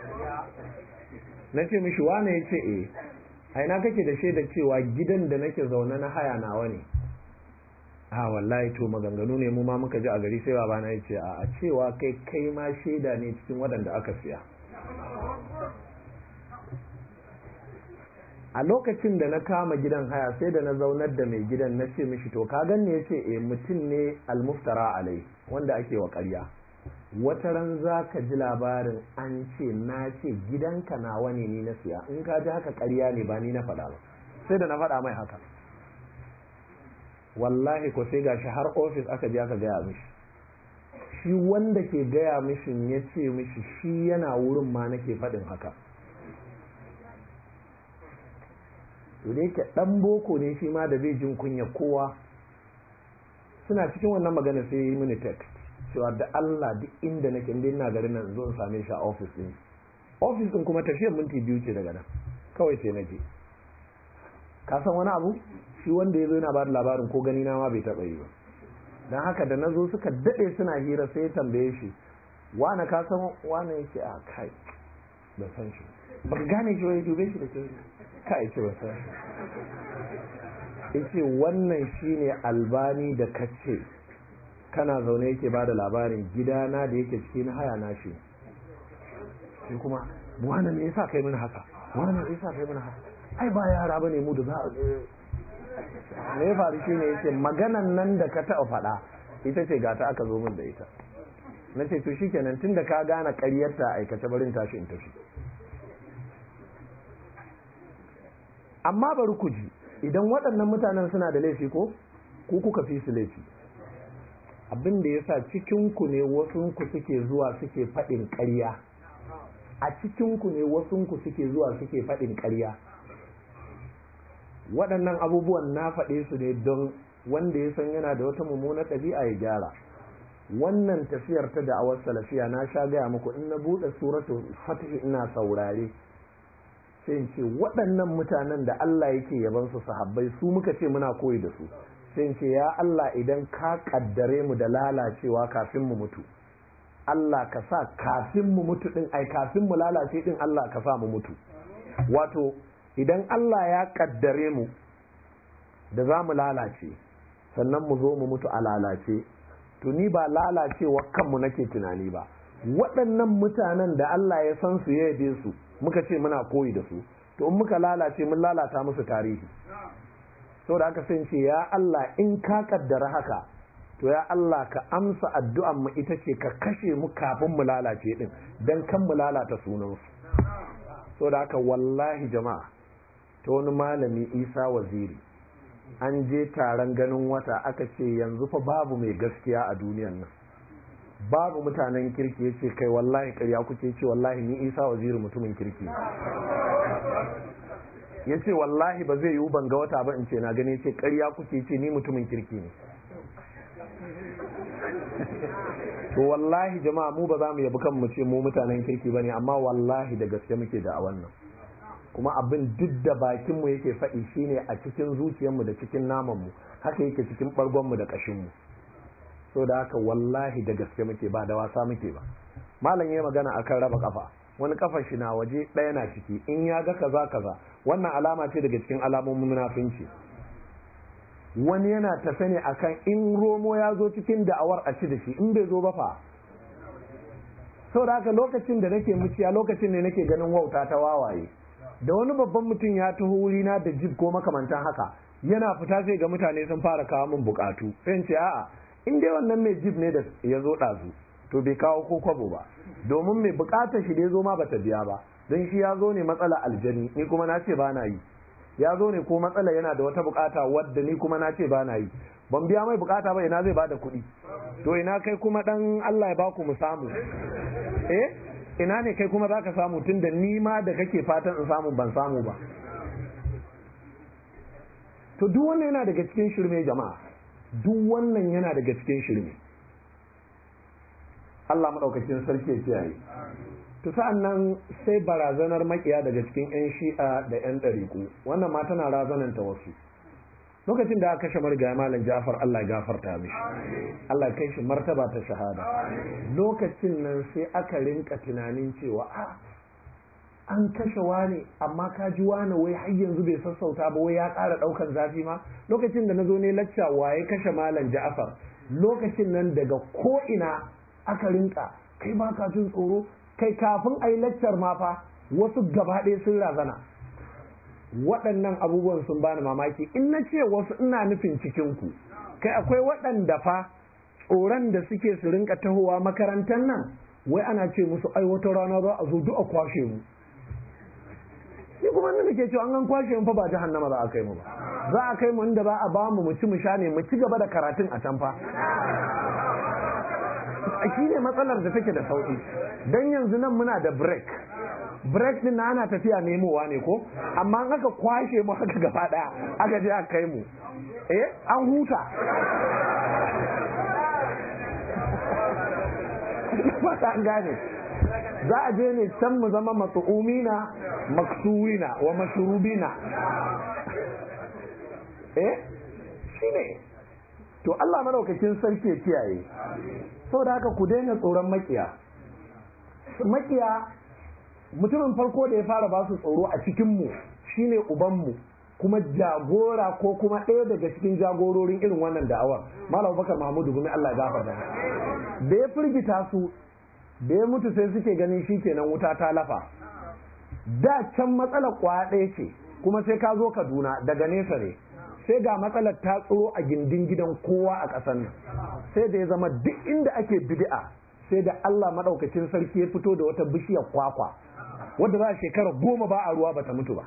Na ce mishi wane? Ya ce eh. A ina kake da shaida cewa gidan da nake zaune na haya nawa ne? A wallahi to maganganu ne mu ma muka ji a gari, sai babana ya ce a cewa kai kai ma shaida ne cikin waɗanda aka siya. A lokacin da na kama gidan haya sai da na zaunar da mai gidan na ce mishi to ka ganni? Ya ce eh, mutum ne almuftara alai, wanda ake wa ƙarya. Wata ran za ka ji labarin an ce na ce gidanka nawa ne ni na siya, in ka ji haka ƙarya ne ba ni na faɗa ba. Sai da na faɗa mai haka. Wallahi ko sai gashi har ofis aka je aka gaya mishi, shi wanda ke gaya mishin ya ce mishi shi yana wurin ma nake faɗin haka. to da yake ɗan boko ne shi ma da bai jin kunya kowa, suna cikin wannan magana sai yi mini text cewa da Allah duk inda nake inda ina garin nan zo in same shi a office din office din kuma tafiyar minti biyu ce daga nan, kawai sai naje. Ka san wani abu, shi wanda ya zo yana ba da labarin ko gani na ma bai taɓa yi ba, don haka da na zo suka daɗe suna hira sai ya tambaye shi wane ka san wane yake a kai ban san shi ba ka gane shi wai dube shi da ke kai ce ba san shi yace wannan shine Albani da kace kana zaune yake bada labarin gidana da yake cikin haya na shi shi kuma wane ne yasa kai mini haka wane ne yasa kai mini haka ai ba yara bane mu da za a me ya faru shi ne yace maganan nan da ka taɓa faɗa ita ce gata aka zo min da ita. Na ce to shikenan tunda ka gane ƙaryarta aikace barin tashi in tafi. Amma bari ku ji, idan waɗannan mutanen suna da laifi ko ku kuka fi su laifi. Abin da yasa cikin ku ne wasu ku suke zuwa suke faɗin ƙarya. A cikin ku ne wasu ku suke zuwa suke faɗin ƙarya. Waɗannan abubuwan na faɗe su ne don wanda ya san yana da wata mummunar ɗabi'a ya gyara. Wannan tafiyar ta da'awar salafiya na sha gaya muku in na buɗe suratul fatih ina saurare sai in ce waɗannan mutanen da Allah yake yaban su sahabbai su muka ce muna koyi da su, sai in ce ya Allah idan ka kaddare mu da lalacewa kafin mu mutu, Allah ka sa kafin mu mutu din ai kafin mu lalace din Allah ka sa mu mutu. Wato idan Allah ya kaddare mu da za mu lalace sannan mu zo mu mutu a lalace, to ni ba lalacewa kanmu nake tunani ba, waɗannan mutanen da Allah ya san su ya yabe su muka ce muna koyi da su, to in muka lalace mun lalata musu tarihi. Saboda haka sai ce ya Allah in ka kaddara haka, to ya Allah ka amsa addu'an mu ita ce ka kashe mu kafin mu lalace din dan kan mu lalata sunan su. Saboda haka wallahi jama'a, ta wani malami Isa Waziri an je taron ganin wata aka ce yanzu fa babu mai gaskiya a duniyan nan, babu mutanen kirki. Ya ce kai wallahi ƙarya kuke, ce wallahi ni Isa Waziri mutumin kirki. Ya ce wallahi ba zai yiwu ban ga wata ba in ce na gani. Ya ce ƙarya kuke, ce ni mutumin kirki ne. To wallahi jama'a mu ba za mu yabi kanmu ce mu mutanen kirki bane, amma wallahi da gaske muke da a wannan. Kuma abin duk da bakinmu yake faɗi shine a cikin zuciyarmu da cikin namanmu, haka yake cikin ɓargonmu da ƙashinmu. So da haka wallahi da gaske muke, ba da wasa muke ba. Malam ya magana akan raba kafa, wani kafa shi na waje ɗaya na ciki, in ya ga kaza kaza, wannan alama ce daga cikin alamomin munafinci. Wani yana tafe ne akan in romo ya zo cikin da'awar a ci da shi, in bai zo ba fa. So da haka lokacin da nake muciya, lokacin ne nake ganin wauta ta wawaye. Da wani babban mutum ya taho wurina da jib ko makamantan haka, yana fita sai ga mutane sun fara kawo min bukatu, sai ce a'a in dai wannan mai jib ne da ya zo ɗazu to bai kawo ko kwabo ba, domin mai bukatar shi da ya zo ma bata biya ba, don shi ya zo ne matsala aljani, ni kuma na ce ba na yi. Ya zo ne ko matsala yana da wata bukata wadda ni kuma na ce ba na yi, ban biya mai bukata ba, ina zai bada kuɗi. To ina kai kuma dan Allah ya baku mu samu, eh ina ne kai kuma zaka samu tun da ni ma da kake fatan in samu ban samu ba. To duk wannan yana daga cikin shirme jama'a, duk wannan yana daga cikin shirme. Allah madaukakin sarki ya kiyaye. To sa'an nan sai barazanar makiya daga cikin yan shi'a da yan ɗariƙu, wannan ma tana razananta wasu. Lokacin da aka kashe marigayi Malam Ja'far, Allah ya gafarta mishi, Allah ya kai shi martaba ta shahada. Lokacin nan sai aka rinka tunanin cewa a an kashe wane, amma ka ji wane wai har yanzu bai sassauta ba, wai ya ƙara ɗaukan zafi ma. Lokacin da na zo ne lacca waye kashe Malam Ja'far, lokacin nan daga ko ina aka rinka kai ba ka jin tsoro, kai kafin a yi laccar ma fa wasu gaba ɗaya sun razana. Waɗannan abubuwan sun bani mamaki. In na ce wasu ina nufin cikinku, kai akwai waɗanda fa tsoron da suke su rinka tahowa makarantar nan, wai ana ce musu ai wata rana za a zo duk a kwashe mu. Ni kuma nan nake cewa an an kwashe mu fa ba jahannama za a kai mu ba, za a kai mu inda za a ba mu mu ci mu sha ne mu ci gaba da karatun a can fa. shi ne matsalar da take da sauki. Dan yanzu nan muna da break break din na ana tafiya nemowa ne ko, amma an aka kwashe mu haka gaba daya aka je aka kai mu eh an huta. Ba an gane, za a je ne can mu zama mat'umina maksuwina wa mashrubina eh shine. To Allah madaukakin sarki ya kiyaye. Saboda haka ku daina tsoron makiya. Makiya mutumin farko da ya fara ba su tsoro a cikin mu shine ubanmu, kuma jagora ko kuma ɗaya daga cikin jagororin irin wannan da'awar, Malam Bakar Mahmudu Gumi, Allah ya gafarta. Da ya firgita su, da ya mutu sai suke ganin shi kenan wuta ta lafa. Da can matsalar kwaya ɗaya ce, kuma sai ka zo Kaduna daga nesa ne, sai ga matsalar ta tsoro a gindin gidan kowa a ƙasar nan. Sai da ya zama duk inda ake bid'a, sai da Allah maɗaukacin sarki ya fito da wata bishiyar kwakwa wadda za a shekara goma ba a ruwa bata mutu ba.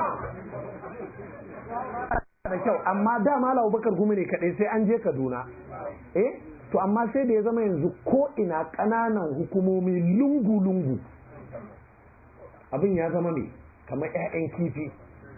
Da kyau, amma da Malam Abubakar Gumi ne kaɗai sai an je Kaduna. Eh? To amma sai da ya zama yanzu ko ina ƙananan hukumomi lungu-lungu abin ya zama mai kamar 'ya'yan kifi.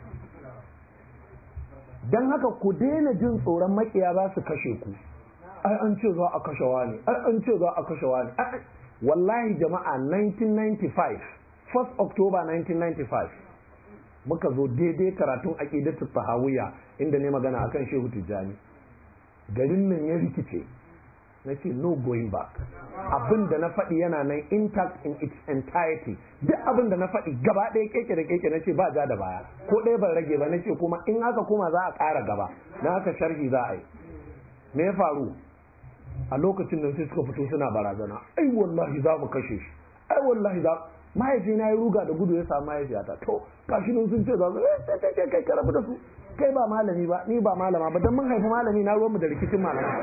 Don haka ku daina jin tsoron makiya za su kashe ku. Ai an ce za a kashe wani, ai an ce za a kashe wani. Wallahi jama'a, nineteen ninety-five, first October nineteen ninety-five, muka zo daidai karatun aqidatu tahawiyya inda ne magana akan Shehu Tijjani. Garin nan ya rikice. Na ce no going back. Abin da na faɗi yana nan intact in its entirety. Duk abin da na faɗi gaba ɗaya keke da keke na ce ba ja da baya, ko ɗaya ban rage ba. Na ce kuma in aka koma za a ƙara gaba, na haka sharhi za a yi. Me ya faru? A lokacin nan sai suka fito suna barazana, ai wallahi za mu kashe shi, ai wallahi za mahaifina ya ruga da gudu ya samu mahaifiyata. To kashi nan sun ce za su kai kai ka rabu da su, kai ba malami ba, ni ba malama ba, dan mun haifi malami na ruwanmu da rikicin malama.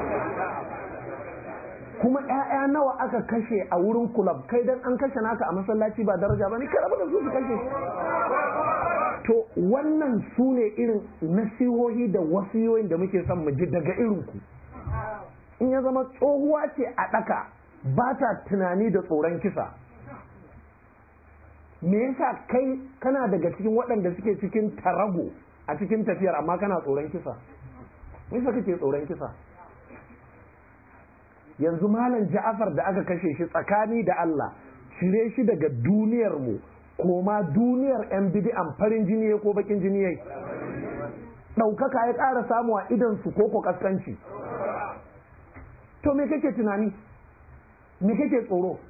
Kuma ƴaƴa nawa aka kashe a wurin kulab, kai dan an kashe naka a masallaci ba daraja ba, ni ka rabu da su su kashe. To wannan su ne irin nasihohi da wasiyoyin da muke son mu ji daga irin ku. In ya zama tsohuwa ce a ɗaka, ba ta tunani da tsoron kisa, me yasa kai kana daga cikin waɗanda suke cikin tarago a cikin tafiyar amma kana tsoron kisa? Me yasa kake tsoron kisa? Yanzu Malam Ja'far da aka kashe shi, tsakani da Allah, cire shi daga duniyar mu, koma duniyar yan bid'an, farin jini ko bakin jini yayi, ɗaukaka ya ƙara samu a idan su ko ko kaskanci. To me kake tunani? Me kake tsoro?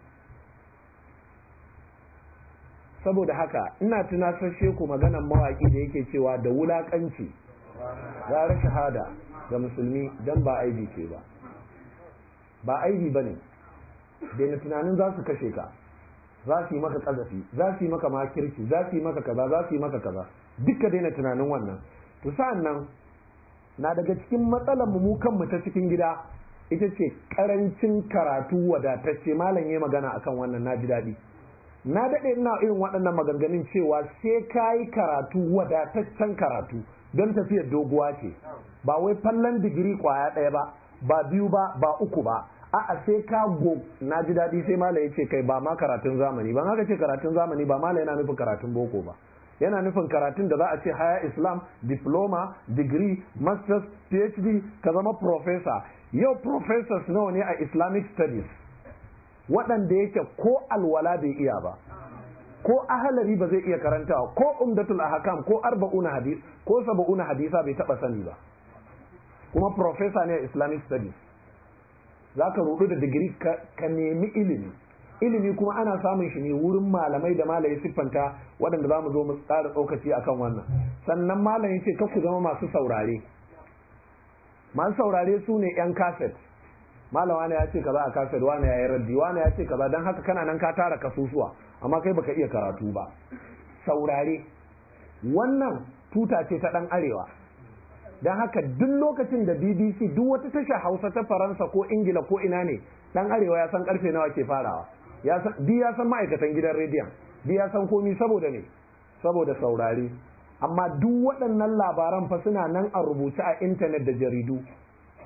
Saboda haka ina tunasashe ku maganan mawaki da yake cewa da wulakanci gara shahada ga musulmi dan ba aibi ce ba. Ba aibi bane. Daina tunanin za su kashe ka, za su yi maka kazafi, za su yi maka makirci, za su yi maka kaza, za su yi maka kaza. Dukka daina tunanin wannan. To sa'an nan na daga cikin matsalar mu kanmu ta cikin gida ita ce karancin karatu wadatacce. Malam ya magana akan wannan, na ji daɗi. Na daɗe ina irin waɗannan maganganun cewa sai ka yi karatu, wadataccen karatu, don tafiyar doguwa ce. Ba wai fallon digiri kwaya ɗaya ba, ba biyu ba, ba uku ba. A'a sai ka go. Na ji daɗi sai malam ya ce kai ba ma karatun zamani ba. Haka ce karatun zamani ba, malam yana nufin karatun boko ba. Yana nufin karatun da za a ce haya Islam, diploma, degree, masters, PhD, ka zama professor. Yau professors nawa ne a Islamic studies waɗanda yake ko alwala bai iya ba, ko ahalari ba zai iya karantawa, ko umdatul ahkam, ko arba'una hadis, ko saba'una hadisa bai taɓa sani ba, kuma professor ne a Islamic studies. Za ka rudu da digiri ka nemi ilimi. Ilimi kuma ana samun shi ne wurin malamai da malaye siffanta, waɗanda za mu zo mu tsara tsokaci akan wannan. Sannan malam ya ce ka ku zama masu saurare. Masu saurare su ne 'yan kaset. Malam wani ya ce kaza a kaset, wani ya yi raddi, wani ya ce kaza, don haka kana nan ka tara kasusuwa amma kai baka iya karatu ba. Saurare wannan tuta ce ta ɗan arewa. Don haka duk lokacin da B B C, duk wata tasha Hausa ta Faransa ko Ingila ko ina ne, ɗan arewa ya san karfe nawa ke farawa, ya san bi ya san ma'aikatan gidan rediyon, bi ya san komi. Saboda ne saboda saurare. Amma duk waɗannan labaran fa suna nan a rubuce a intanet da jaridu.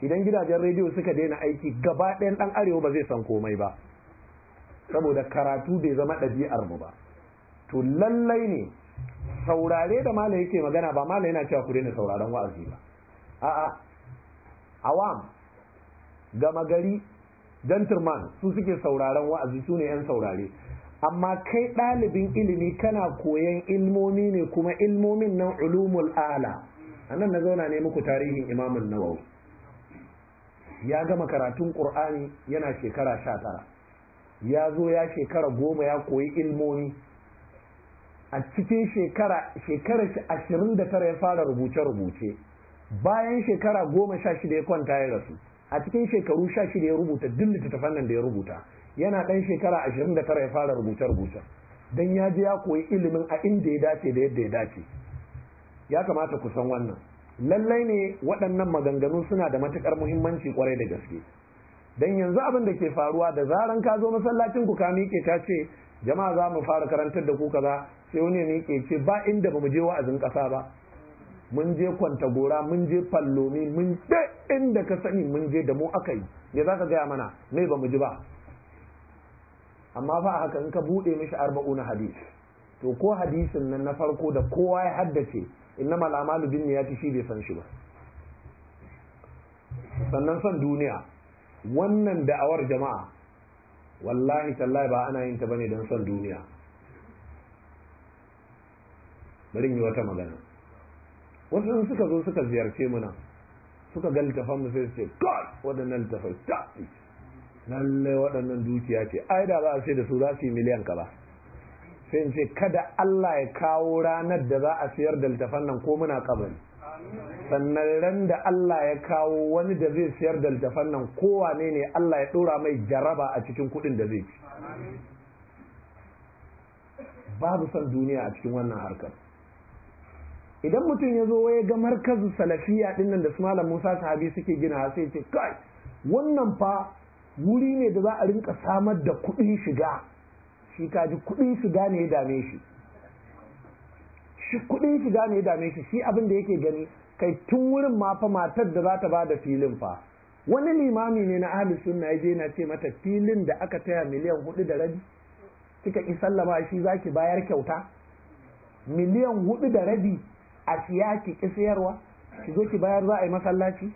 idan gidajen rediyo suka daina aiki gaba ɗayan ɗan arewa ba zai san komai ba, saboda karatu bai zama ɗabi'ar mu ba. To lallai ne saurare da malam yake magana ba malam yana cewa ku daina sauraron wa'azi ba, a'a awam gama gari gentleman su suke sauraron wa'azi, su ne 'yan saurare. Amma kai ɗalibin ilimi kana koyan ilmomi ne, kuma ilmomin nan ulumul ala. A nan na zauna ne muku tarihin imamun Nawawi. Ya gama karatun ƙur'ani yana shekara sha tara, ya zo ya shekara goma ya koyi ilmomi. A cikin shekara shekara ashirin da tara ya fara rubuce-rubuce, bayan shekara goma sha shida ya kwanta ya rasu. A cikin shekaru sha shida ya rubuta duk littattafan nan da ya rubuta. Yana ɗan shekara ashirin da tara ya fara rubuce-rubuce, don ya je ya koyi ilimin a inda ya dace da yadda ya dace. Ya kamata ku san wannan. Lallai ne waɗannan maganganu suna da matuƙar muhimmanci ƙwarai da gaske. Don yanzu abin da ke faruwa da zaran ka zo masallacin ku ka miƙe ka ce jama'a za mu fara karantar da ku kaza, sai wani ya miƙe ce ba inda ba mu je wa'azin ƙasa ba. Mun je Kwantagora, mun je Fallomi, mun je inda ka sani mun je da mu aka yi. Me za ka gaya mana? Me ba mu ji ba? Amma fa haka in ka buɗe mishi arba'una hadis, to ko hadisin nan na farko da kowa ya haddace innamal a'malu binniyati shi bai san shi ba. Sannan son duniya, wannan da'awar jama'a wallahi tallahi ba ana yin ta bane don son duniya. Bari in yi wata magana. Wasu suka zo suka ziyarce mu nan, suka ga littafan mu sai su ce kai waɗannan littafai ta lallai waɗannan dukiya ce, ai da za a ce da su za su yi miliyan ka ba. Sai in ce kada Allah ya kawo ranar da za a siyar da littafan nan ko muna kabari. Sannan ran da Allah ya kawo wani da zai siyar da littafan nan kowane ne Allah ya ɗora mai jaraba a cikin kuɗin da zai ci. Babu son duniya a cikin wannan harkar. Idan mutum ya zo ya ga markazu salafiya ɗin nan da su Malam Musa Sahabi suke gina, sai ce kai wannan fa wuri ne da za a rinka samar da kuɗin shiga. Shi kaji kuɗin shiga ne ya dame shi. Shi kuɗin shiga ne ya dame shi. Shi abin da yake gani kai tun wurin ma fa matar da za ta ba da filin fa. Wani limami ne na ahli sunna ya je na ce mata filin da aka taya miliyan hudu da rabi kika ki sallama shi zaki bayar kyauta. Miliyan hudu da rabi a siya ki ki sayarwa ki zo ki bayar za a yi masallaci.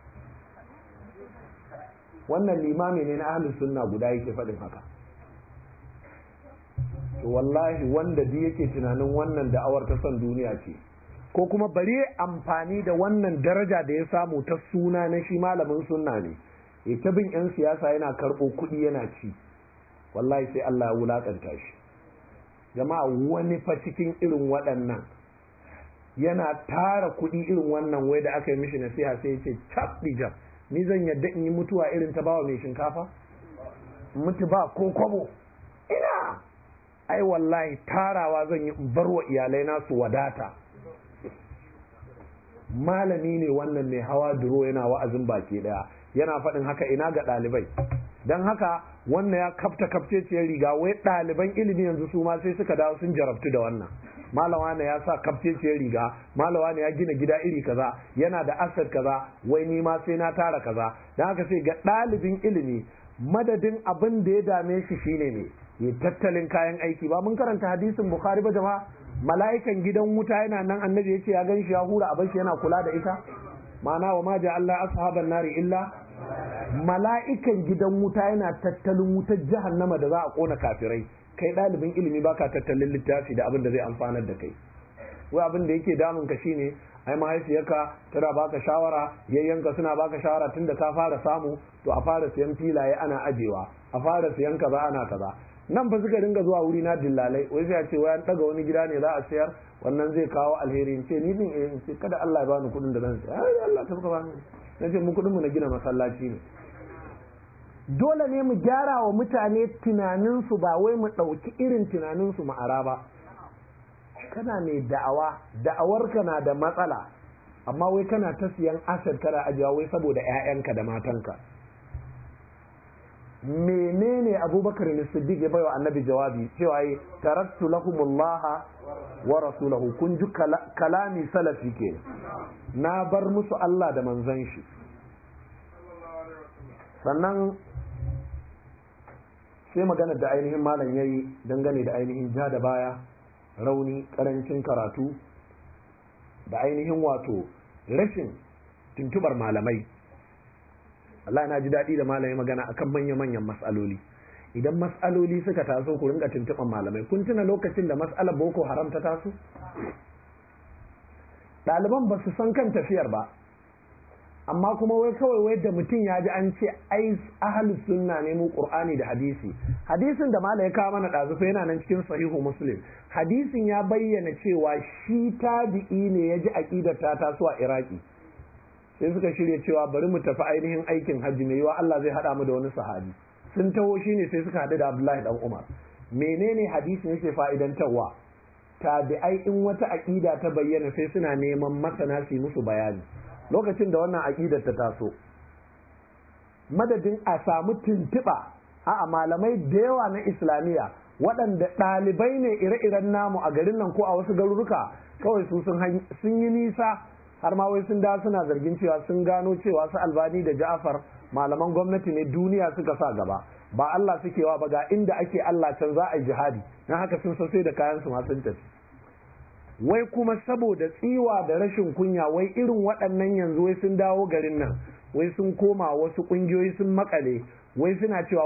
Wannan limami ne na ahlus sunna guda yake faɗin haka. To wallahi wanda duk yake tunanin wannan da'awar ta son duniya ce, ko kuma bari amfani da wannan daraja da ya samu ta suna na shi malamin sunna ne, ya ta bin 'yan siyasa yana karɓo kuɗi yana ci, wallahi sai Allah ya wulaƙanta shi. Jama'a wani fa cikin irin waɗannan yana tara kuɗi irin wannan wai da aka yi mishi nasiha sai ya ce cap dijam, ni zan yadda in yi mutuwa irin ta bawa mai shinkafa mutu ba ko kwabo, ina ai wallahi tarawa zan yi in bar wa iyalai na su wadata. Malami ne wannan mai hawa duro yana wa'azin baki daya, yana faɗin haka ina ga ɗalibai. Don haka wannan ya kafta kafceciyar riga, wai ɗaliban ilimi yanzu su ma sai suka dawo sun jarabtu da wannan. Malawa ne ya sa kafceciyar riga, malawa ne ya gina gida iri kaza, yana da asset kaza, wai ni ma sai na tara kaza. Don haka sai ga ɗalibin ilimi madadin abin da ya dame shi shine ne ya tattalin kayan aiki. Ba mun karanta hadisin Bukhari ba jama'a, mala'ikan gidan wuta yana nan, annabi ya ce ya gan shi ya hura abin shi yana kula da ita. Ma'ana wa ma ja'alna ashaban nari illa, mala'ikan gidan wuta yana tattalin wutar jahannama da za a kona kafirai. Kai ɗalibin ilimi baka tattalin littafi da abin da zai amfanar da kai. Wai abin da yake damun ka shine ai mahaifiyarka tana baka shawara, yayyanka suna baka shawara tunda ka fara samu, to a fara siyan filaye ana ajewa, a fara siyan kaza ana kaza. Nan fa suka dinga zuwa wuri na dillalai, wai sai a ce wai an daga wani gida ne za a sayar, wannan zai kawo alheri. In ce ni din in ce kada Allah ya bani kuɗin da zan sayar. Ai Allah ta baka bani. Na ce mu kuɗin mu na gina masallaci ne. Dole ne mu gyara wa mutane tunaninsu, ba wai mu ɗauki irin tunaninsu ma'ara ba. Kana mai da'awa, da'awarka na da matsala, amma wai kana ta siyan asad kana ajiya wai saboda 'ya'yanka da matanka. Menene Abubakar ne Siddiq ya baiwa Annabi jawabi cewa yi taraktu lahumullaha wa rasulahu, kun ji kalami salafi ke, na bar musu Allah da manzon shi. sannan sai maganar da ainihin malam ya yi dangane da ainihin ja da baya, rauni, karancin karatu da ainihin wato rashin tuntubar malamai. Allah na ji daɗi da malamai magana akan manya-manyan mas'aloli. Idan mas'aloli suka taso ku ringa tuntuɓar malamai. Kun tuna lokacin da mas'alar boko haram ta taso? Ɗaliban ba su san kan tafiyar ba, amma kuma wai kawai wai da mutum ya ji an ce ai ahlus sunna ne mu qur'ani da hadisi. Hadisin da malai ya kawo mana ɗazu fa yana nan cikin sahihu muslim. Hadisin ya bayyana cewa shi tabi'i ne ya ji aqidar ta taso a Iraki, sai suka shirya cewa bari mu tafi ainihin aikin hajji mai yiwa Allah zai haɗa mu da wani sahabi. Sun taho shi ne sai suka haɗu da Abdullahi dan Umar. Menene hadisin yake fa'idantarwa? Tabi'ai in wata aqida ta bayyana sai suna neman masana su musu bayani. Lokacin da wannan aqidar ta taso, madadin a samu tuntuɓa a malamai da yawa na Islamiyya waɗanda ɗalibai ne ire-iren namu a garin nan ko a wasu garuruka, kawai su sun yi nisa har ma wai sun da suna zargin cewa sun gano cewa su Albani da Ja'far malaman gwamnati ne, duniya suka sa gaba, ba Allah suke wa ba, ga inda ake Allah can za a yi jihadi, na haka sun sai da kayan su ma sun tafi. Wai kuma saboda tsiwa da rashin kunya, wai irin waɗannan yanzu wai sun dawo garin nan, wai sun koma wasu ƙungiyoyi sun makale, wai suna cewa